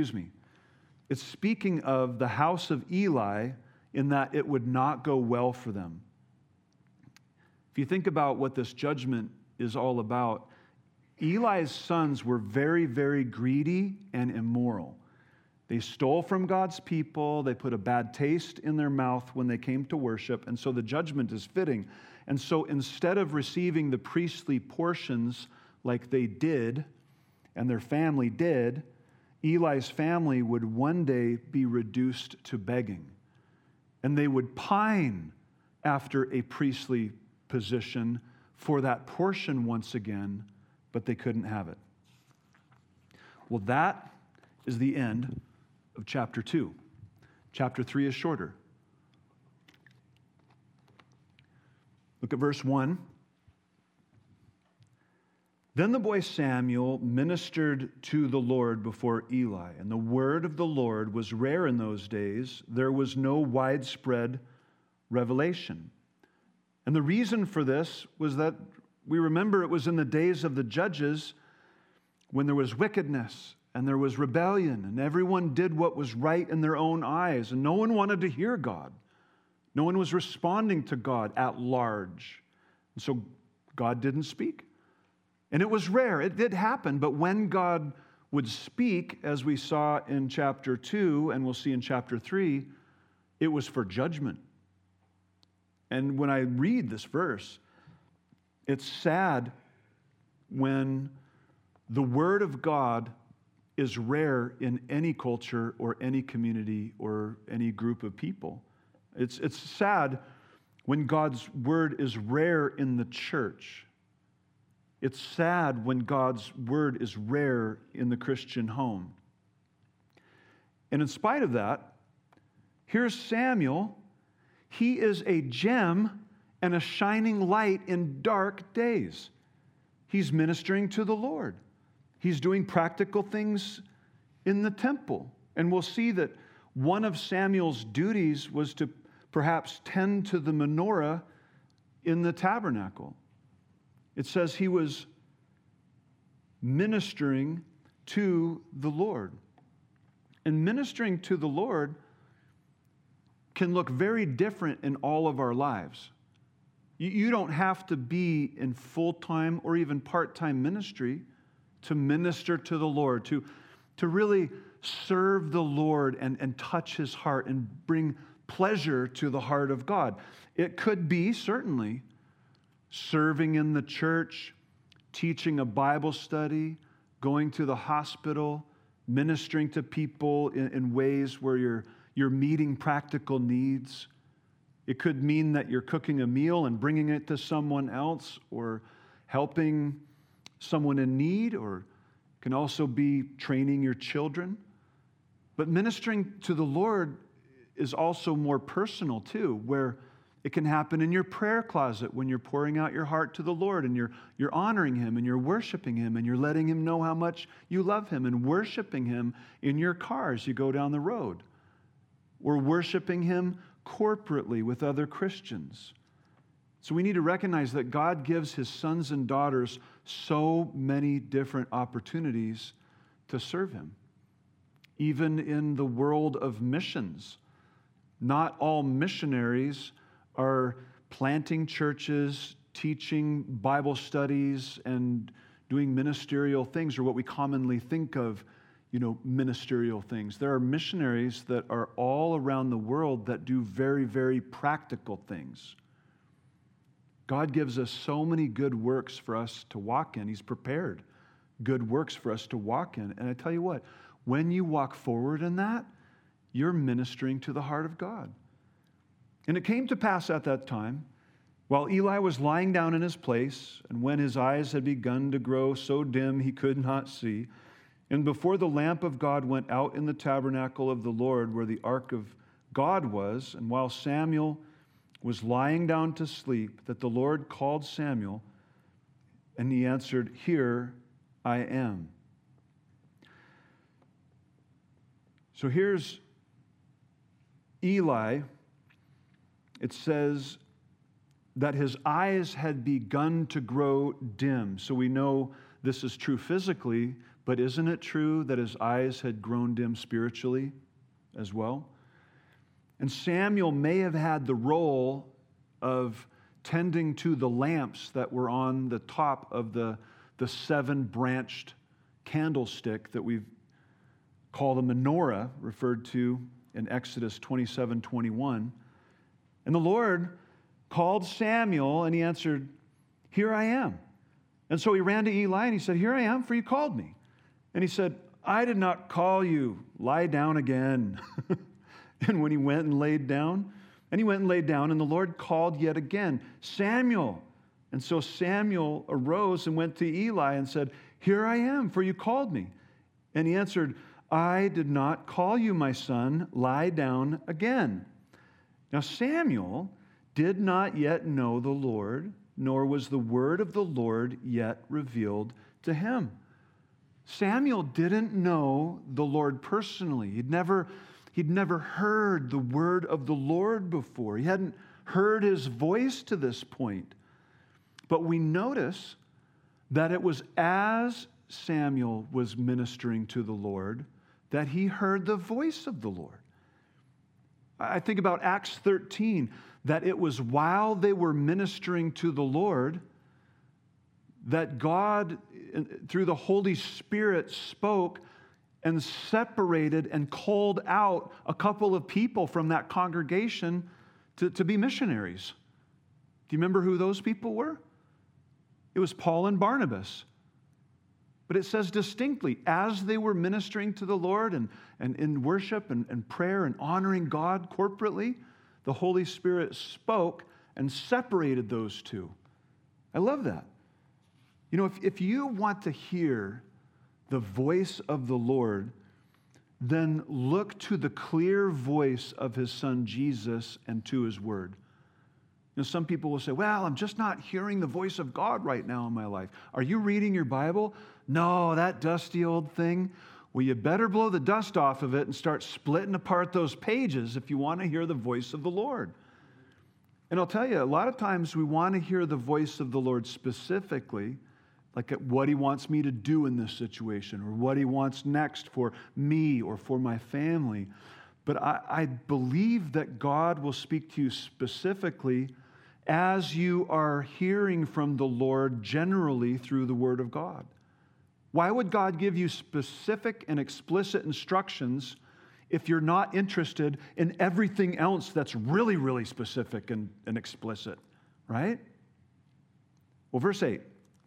It's speaking of the house of Eli in that it would not go well for them. If you think about what this judgment is all about, Eli's sons were very, very greedy and immoral. They stole from God's people. They put a bad taste in their mouth when they came to worship, and so the judgment is fitting. And so instead of receiving the priestly portions like they did, and their family did, Eli's family would one day be reduced to begging. And they would pine after a priestly position for that portion once again, but they couldn't have it. Well, that is the end of chapter 2. Chapter 3 is shorter. Look at verse 1. Then the boy Samuel ministered to the Lord before Eli, and the word of the Lord was rare in those days. There was no widespread revelation. And the reason for this was that we remember it was in the days of the judges when there was wickedness and there was rebellion, and everyone did what was right in their own eyes, and no one wanted to hear God. No one was responding to God at large. And so God didn't speak. And it was rare. It did happen. But when God would speak, as we saw in chapter 2 and we'll see in chapter 3, it was for judgment. And when I read this verse, it's sad when the Word of God is rare in any culture or any community or any group of people. It's sad when God's Word is rare in the church. It's sad when God's word is rare in the Christian home. And in spite of that, here's Samuel. He is a gem and a shining light in dark days. He's ministering to the Lord. He's doing practical things in the temple. And we'll see that one of Samuel's duties was to perhaps tend to the menorah in the tabernacle. It says he was ministering to the Lord. And ministering to the Lord can look very different in all of our lives. You don't have to be in full-time or even part-time ministry to minister to the Lord, to really serve the Lord and touch His heart and bring pleasure to the heart of God. It could be, certainly, serving in the church, teaching a Bible study, going to the hospital, ministering to people in ways where you're meeting practical needs. It could mean that you're cooking a meal and bringing it to someone else, or helping someone in need, or can also be training your children. But ministering to the Lord is also more personal too, where it can happen in your prayer closet when you're pouring out your heart to the Lord and you're honoring Him and you're worshiping Him and you're letting Him know how much you love Him, and worshiping Him in your car as you go down the road. We're worshiping Him corporately with other Christians. So we need to recognize that God gives His sons and daughters so many different opportunities to serve Him. Even in the world of missions, not all missionaries are planting churches, teaching Bible studies, and doing ministerial things, or what we commonly think of, ministerial things. There are missionaries that are all around the world that do very, very practical things. God gives us so many good works for us to walk in. He's prepared good works for us to walk in. And I tell you what, when you walk forward in that, you're ministering to the heart of God. And it came to pass at that time, while Eli was lying down in his place, and when his eyes had begun to grow so dim he could not see, and before the lamp of God went out in the tabernacle of the Lord where the ark of God was, and while Samuel was lying down to sleep, that the Lord called Samuel, and he answered, "Here I am." So here's Eli. It says that his eyes had begun to grow dim. So we know this is true physically, but isn't it true that his eyes had grown dim spiritually as well? And Samuel may have had the role of tending to the lamps that were on the top of the seven-branched candlestick that we call the menorah, referred to in Exodus 27:21. And the Lord called Samuel, and he answered, "Here I am." And so he ran to Eli, and he said, "Here I am, for you called me." And he said, "I did not call you. Lie down again." And when he went and laid down, and the Lord called yet again, "Samuel." And so Samuel arose and went to Eli and said, "Here I am, for you called me." And he answered, "I did not call you, my son. Lie down again." Now Samuel did not yet know the Lord, nor was the word of the Lord yet revealed to him. Samuel didn't know the Lord personally. He'd never heard the word of the Lord before. He hadn't heard His voice to this point. But we notice that it was as Samuel was ministering to the Lord that he heard the voice of the Lord. I think about Acts 13, that it was while they were ministering to the Lord that God, through the Holy Spirit, spoke and separated and called out a couple of people from that congregation to be missionaries. Do you remember who those people were? It was Paul and Barnabas. But it says distinctly, as they were ministering to the Lord and in worship and prayer and honoring God corporately, the Holy Spirit spoke and separated those two. I love that. You know, if you want to hear the voice of the Lord, then look to the clear voice of his Son Jesus and to his word. You know, some people will say, well, I'm just not hearing the voice of God right now in my life. Are you reading your Bible? No, that dusty old thing. Well, you better blow the dust off of it and start splitting apart those pages if you want to hear the voice of the Lord. And I'll tell you, a lot of times we want to hear the voice of the Lord specifically, like what he wants me to do in this situation, or what he wants next for me or for my family. But I believe that God will speak to you specifically as you are hearing from the Lord generally through the Word of God. Why would God give you specific and explicit instructions if you're not interested in everything else that's really, really specific and explicit, right? Well, verse 8.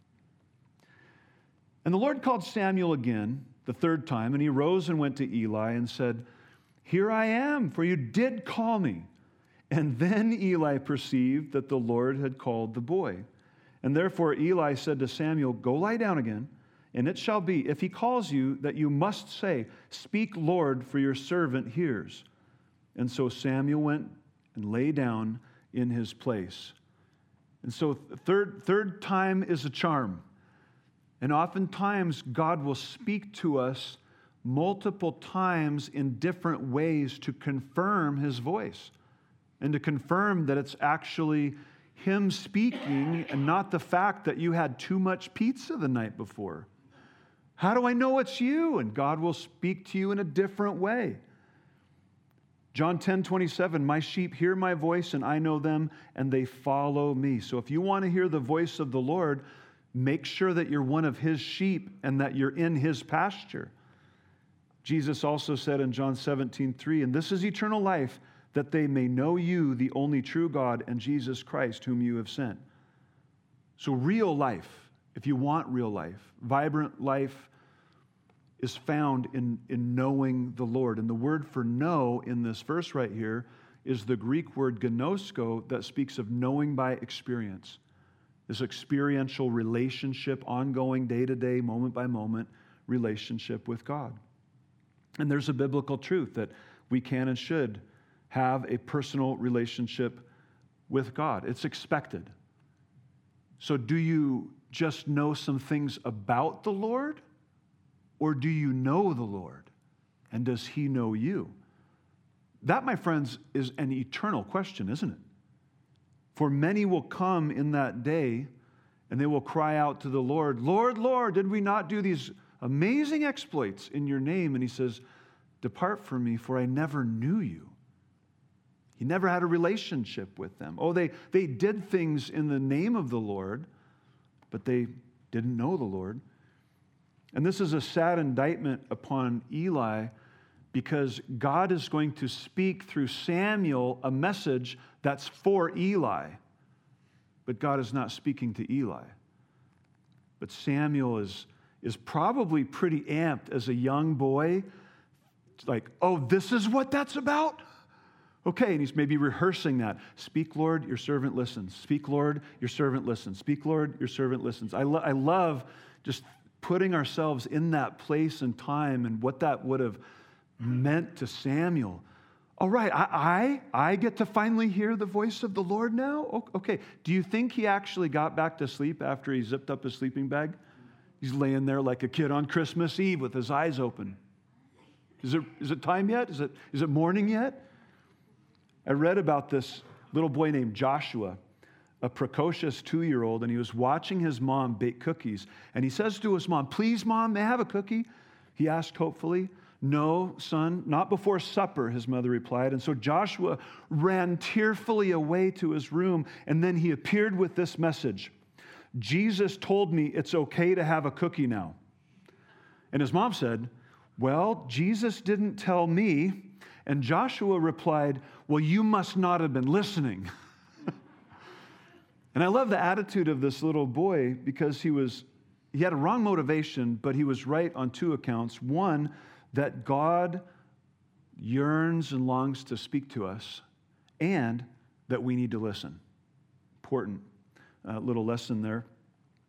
And the Lord called Samuel again, the third time, and he rose and went to Eli and said, here I am, for you did call me. And then Eli perceived that the Lord had called the boy. And therefore Eli said to Samuel, go lie down again, and it shall be, if he calls you, that you must say, speak, Lord, for your servant hears. And so Samuel went and lay down in his place. And so third time is a charm. And oftentimes, God will speak to us multiple times in different ways to confirm his voice and to confirm that it's actually him speaking and not the fact that you had too much pizza the night before. How do I know it's you? And God will speak to you in a different way. John 10:27, my sheep hear my voice and I know them and they follow me. So if you want to hear the voice of the Lord, make sure that you're one of his sheep and that you're in his pasture. Jesus also said in John 17:3, and this is eternal life, that they may know you, the only true God, and Jesus Christ, whom you have sent. So real life, if you want real life, vibrant life is found in knowing the Lord. And the word for know in this verse right here is the Greek word gnosko that speaks of knowing by experience. This experiential relationship, ongoing day-to-day, moment-by-moment relationship with God. And there's a biblical truth that we can and should have a personal relationship with God. It's expected. So do you just know some things about the Lord? Or do you know the Lord? And does he know you? That, my friends, is an eternal question, isn't it? For many will come in that day, and they will cry out to the Lord, Lord, Lord, did we not do these amazing exploits in your name? And he says, depart from me, for I never knew you. He never had a relationship with them. Oh, they did things in the name of the Lord, but they didn't know the Lord. And this is a sad indictment upon Eli, because God is going to speak through Samuel a message that's for Eli. But God is not speaking to Eli. But Samuel is probably pretty amped as a young boy. It's like, oh, this is what that's about? Okay, and he's maybe rehearsing that. Speak, Lord, your servant listens. Speak, Lord, your servant listens. Speak, Lord, your servant listens. I love just putting ourselves in that place and time and what that would have meant to Samuel. All right, I get to finally hear the voice of the Lord now? Okay, do you think he actually got back to sleep after he zipped up his sleeping bag? He's laying there like a kid on Christmas Eve with his eyes open. Is it time yet? Is it morning yet? I read about this little boy named Joshua, a precocious 2-year-old, and he was watching his mom bake cookies. And he says to his mom, please, Mom, may I have a cookie? He asked hopefully. No, son, not before supper, his mother replied. And so Joshua ran tearfully away to his room, and then he appeared with this message. Jesus told me it's okay to have a cookie now. And his mom said, well, Jesus didn't tell me. And Joshua replied, well, you must not have been listening. And I love the attitude of this little boy, because he had a wrong motivation, but he was right on 2 accounts. One, that God yearns and longs to speak to us, and that we need to listen. Important little lesson there.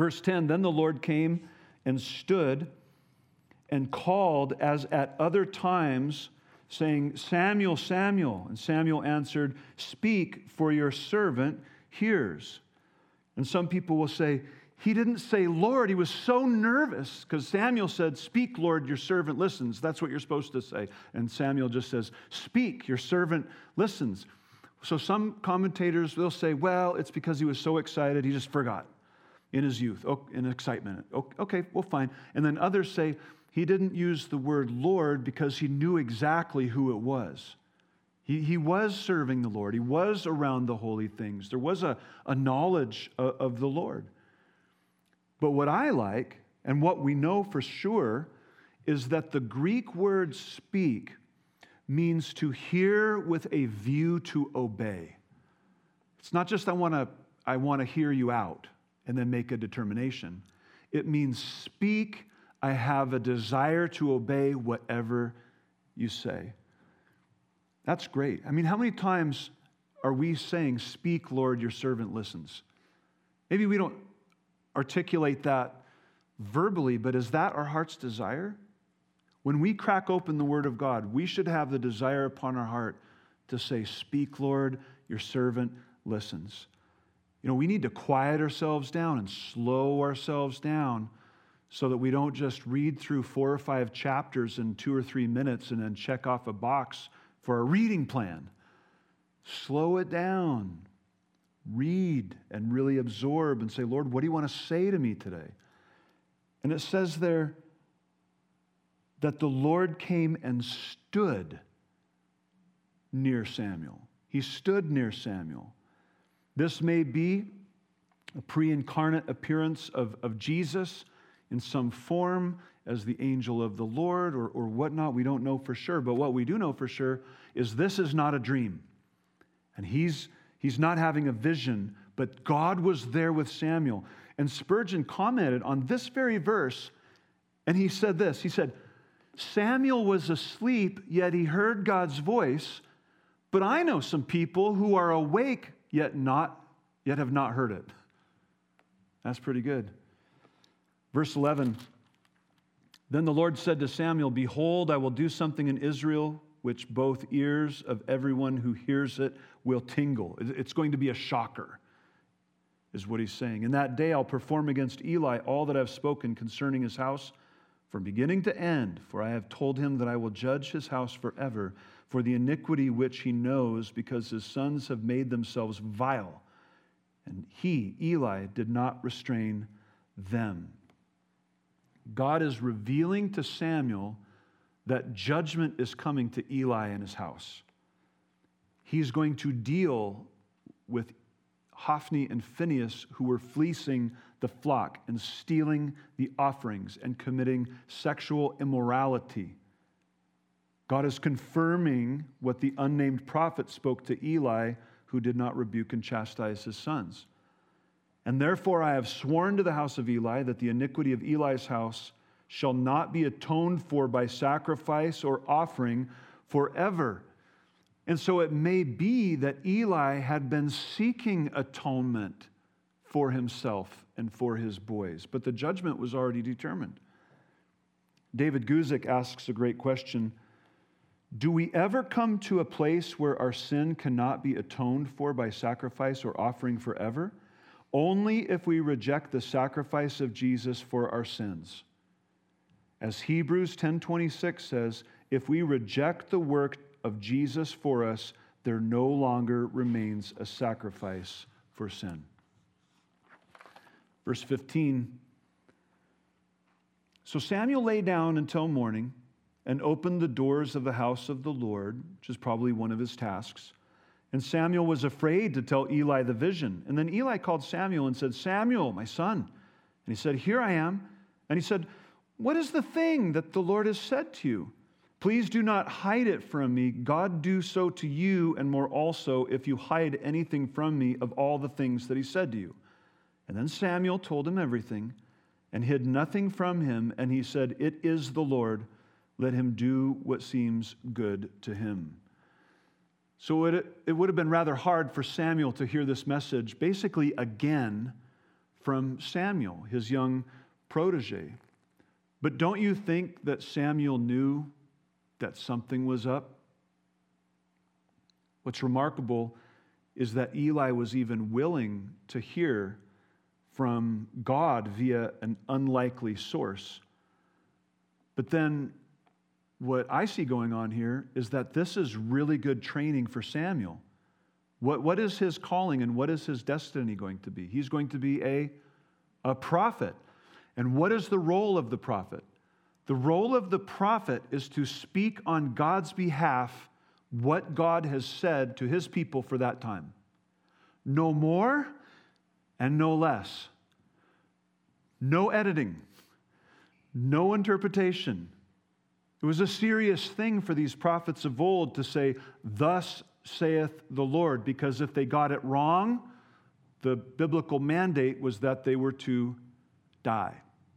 Verse 10, then the Lord came and stood and called as at other times, saying, Samuel, Samuel. And Samuel answered, speak, for your servant hears. And some people will say, he didn't say Lord. He was so nervous because Samuel said, speak, Lord, your servant listens. That's what you're supposed to say. And Samuel just says, speak, your servant listens. So some commentators will say, well, it's because he was so excited, he just forgot in his youth, in excitement. Okay, well, fine. And then others say he didn't use the word Lord because he knew exactly who it was. He was serving the Lord. He was around the holy things. There was a knowledge of the Lord. But what I like, and what we know for sure, is that the Greek word speak means to hear with a view to obey. It's not just I want to hear you out and then make a determination. It means speak, I have a desire to obey whatever you say. That's great. I mean, how many times are we saying, speak, Lord, your servant listens? Maybe we don't articulate that verbally, but is that our heart's desire? When we crack open the Word of God, we should have the desire upon our heart to say, speak, Lord, your servant listens. You know, we need to quiet ourselves down and slow ourselves down so that we don't just read through 4 or 5 chapters in 2 or 3 minutes and then check off a box for a reading plan. Slow it down. Read and really absorb and say, Lord, what do you want to say to me today? And it says there that the Lord came and stood near Samuel. He stood near Samuel. This may be a pre-incarnate appearance of Jesus in some form as the angel of the Lord or whatnot. We don't know for sure, but what we do know for sure is this is not a dream. And he's not having a vision, but God was there with Samuel. And Spurgeon commented on this very verse, and he said this. He said, Samuel was asleep, yet he heard God's voice, but I know some people who are awake, yet have not heard it. That's pretty good. Verse 11, then the Lord said to Samuel, behold, I will do something in Israel which both ears of everyone who hears it will tingle. It's going to be a shocker, is what he's saying. In that day I'll perform against Eli all that I've spoken concerning his house from beginning to end, for I have told him that I will judge his house forever for the iniquity which he knows, because his sons have made themselves vile. And he, Eli, did not restrain them. God is revealing to Samuel that judgment is coming to Eli and his house. He's going to deal with Hophni and Phinehas, who were fleecing the flock and stealing the offerings and committing sexual immorality. God is confirming what the unnamed prophet spoke to Eli, who did not rebuke and chastise his sons. And therefore I have sworn to the house of Eli that the iniquity of Eli's house shall not be atoned for by sacrifice or offering forever. And so it may be that Eli had been seeking atonement for himself and for his boys, but the judgment was already determined. David Guzik asks a great question. Do we ever come to a place where our sin cannot be atoned for by sacrifice or offering forever? Only if we reject the sacrifice of Jesus for our sins. As Hebrews 10:26 says, if we reject the work of Jesus for us, there no longer remains a sacrifice for sin. Verse 15, so Samuel lay down until morning and opened the doors of the house of the Lord, which is probably one of his tasks. And Samuel was afraid to tell Eli the vision. And then Eli called Samuel and said, Samuel, my son. And he said, here I am. And he said, what is the thing that the Lord has said to you? Please do not hide it from me. God do so to you and more also if you hide anything from me of all the things that he said to you. And then Samuel told him everything and hid nothing from him. And he said, it is the Lord. Let him do what seems good to him. So it would have been rather hard for Samuel to hear this message basically again from Samuel, his young protege. But don't you think that Samuel knew that something was up? What's remarkable is that Eli was even willing to hear from God via an unlikely source. But then what I see going on here is that this is really good training for Samuel. What is his calling and what is his destiny going to be? He's going to be a prophet. And what is the role of the prophet? The role of the prophet is to speak on God's behalf what God has said to his people for that time. No more and no less. No editing. No interpretation. It was a serious thing for these prophets of old to say, "Thus saith the Lord," because if they got it wrong, the biblical mandate was that they were to die.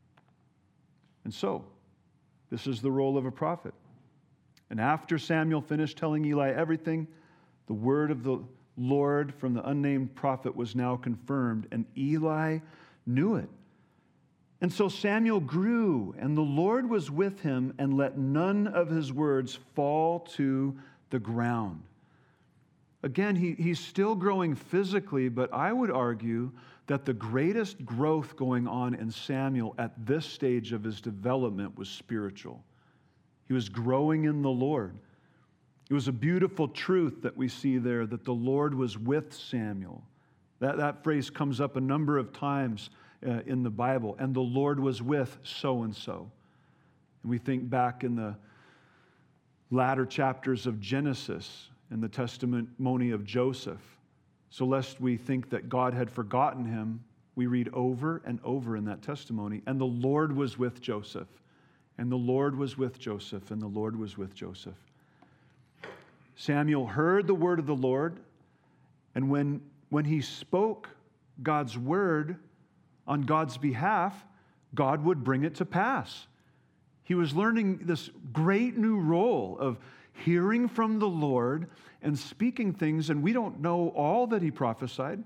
And so, this is the role of a prophet. And after Samuel finished telling Eli everything, the word of the Lord from the unnamed prophet was now confirmed, and Eli knew it. And so Samuel grew, and the Lord was with him, and let none of his words fall to the ground. Again, he's still growing physically, but I would argue that the greatest growth going on in Samuel at this stage of his development was spiritual. He was growing in the Lord. It was a beautiful truth that we see there, that the Lord was with Samuel. That phrase comes up a number of times in the Bible, and the Lord was with so-and-so. And we think back in the latter chapters of Genesis and the testimony of Joseph. So lest we think that God had forgotten him, we read over and over in that testimony, and the Lord was with Joseph, and the Lord was with Joseph, and the Lord was with Joseph. Samuel heard the word of the Lord, and when he spoke God's word on God's behalf, God would bring it to pass. He was learning this great new role of hearing from the Lord and speaking things, and we don't know all that he prophesied.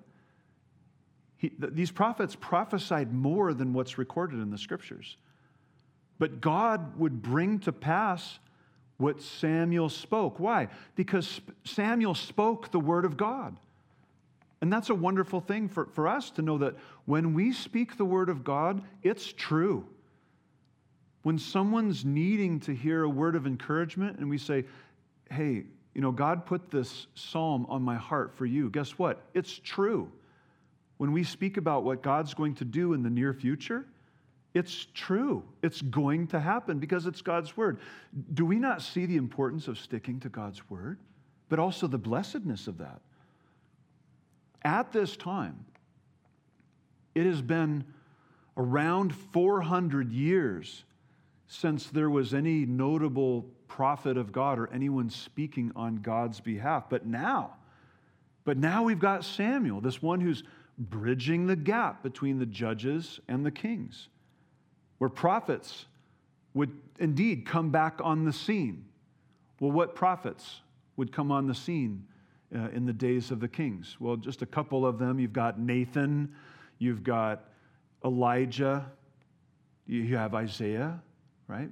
These prophets prophesied more than what's recorded in the Scriptures. But God would bring to pass what Samuel spoke. Why? Because Samuel spoke the word of God. And that's a wonderful thing for us to know that when we speak the word of God, it's true. When someone's needing to hear a word of encouragement and we say, "Hey, God put this psalm on my heart for you," guess what? It's true. When we speak about what God's going to do in the near future, it's true. It's going to happen because it's God's word. Do we not see the importance of sticking to God's word, but also the blessedness of that? At this time, it has been around 400 years since there was any notable prophet of God or anyone speaking on God's behalf. But now we've got Samuel, this one who's bridging the gap between the judges and the kings, where prophets would indeed come back on the scene. Well, what prophets would come on the scene in the days of the kings? Well, just a couple of them. You've got Nathan, you've got Elijah, you have Isaiah, right?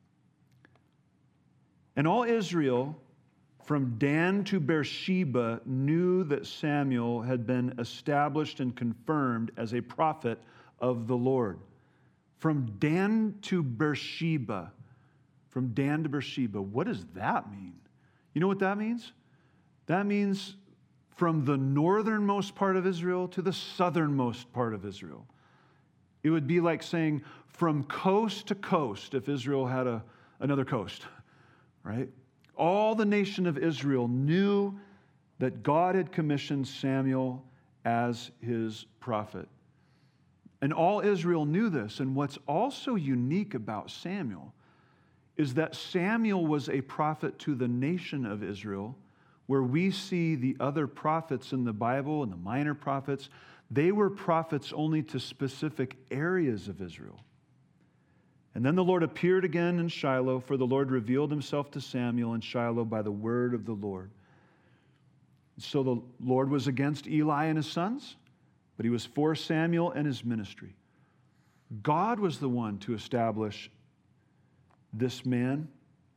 And all Israel, from Dan to Beersheba, knew that Samuel had been established and confirmed as a prophet of the Lord. From Dan to Beersheba. From Dan to Beersheba. What does that mean? You know what that means? That means from the northernmost part of Israel to the southernmost part of Israel. It would be like saying from coast to coast, if Israel had another coast, right? All the nation of Israel knew that God had commissioned Samuel as his prophet. And all Israel knew this. And what's also unique about Samuel is that Samuel was a prophet to the nation of Israel, where we see the other prophets in the Bible and the minor prophets, they were prophets only to specific areas of Israel. And then the Lord appeared again in Shiloh, for the Lord revealed himself to Samuel in Shiloh by the word of the Lord. So the Lord was against Eli and his sons, but he was for Samuel and his ministry. God was the one to establish this man,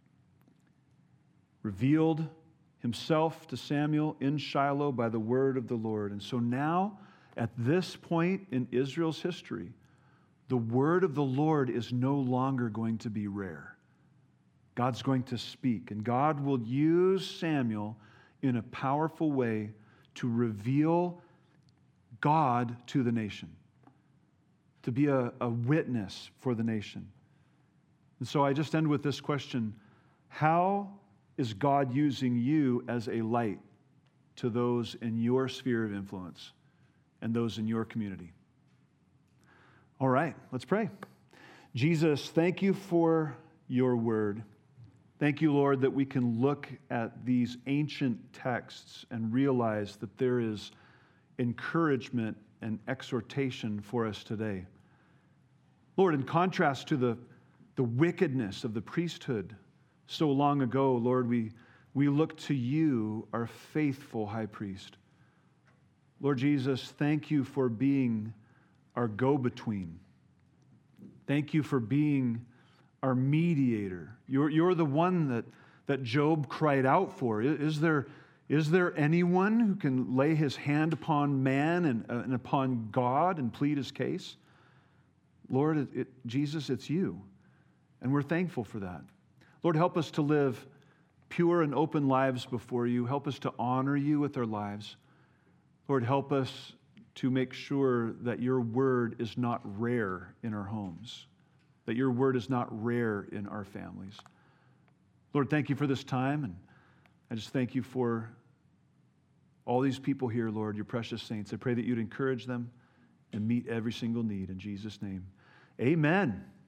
revealed himself to Samuel in Shiloh by the word of the Lord. And so now, at this point in Israel's history, the word of the Lord is no longer going to be rare. God's going to speak, and God will use Samuel in a powerful way to reveal God to the nation, to be a witness for the nation. And so I just end with this question: how is God using you as a light to those in your sphere of influence and those in your community? All right, let's pray. Jesus, thank you for your word. Thank you, Lord, that we can look at these ancient texts and realize that there is encouragement and exhortation for us today. Lord, in contrast to the wickedness of the priesthood so long ago, Lord, we look to you, our faithful high priest. Lord Jesus, thank you for being our go-between. Thank you for being our mediator. You're the one that Job cried out for. Is there anyone who can lay his hand upon man and upon God and plead his case? Lord, Jesus, it's you. And we're thankful for that. Lord, help us to live pure and open lives before you. Help us to honor you with our lives. Lord, help us to make sure that your word is not rare in our homes, that your word is not rare in our families. Lord, thank you for this time, and I just thank you for all these people here, Lord, your precious saints. I pray that you'd encourage them and meet every single need in Jesus' name. Amen.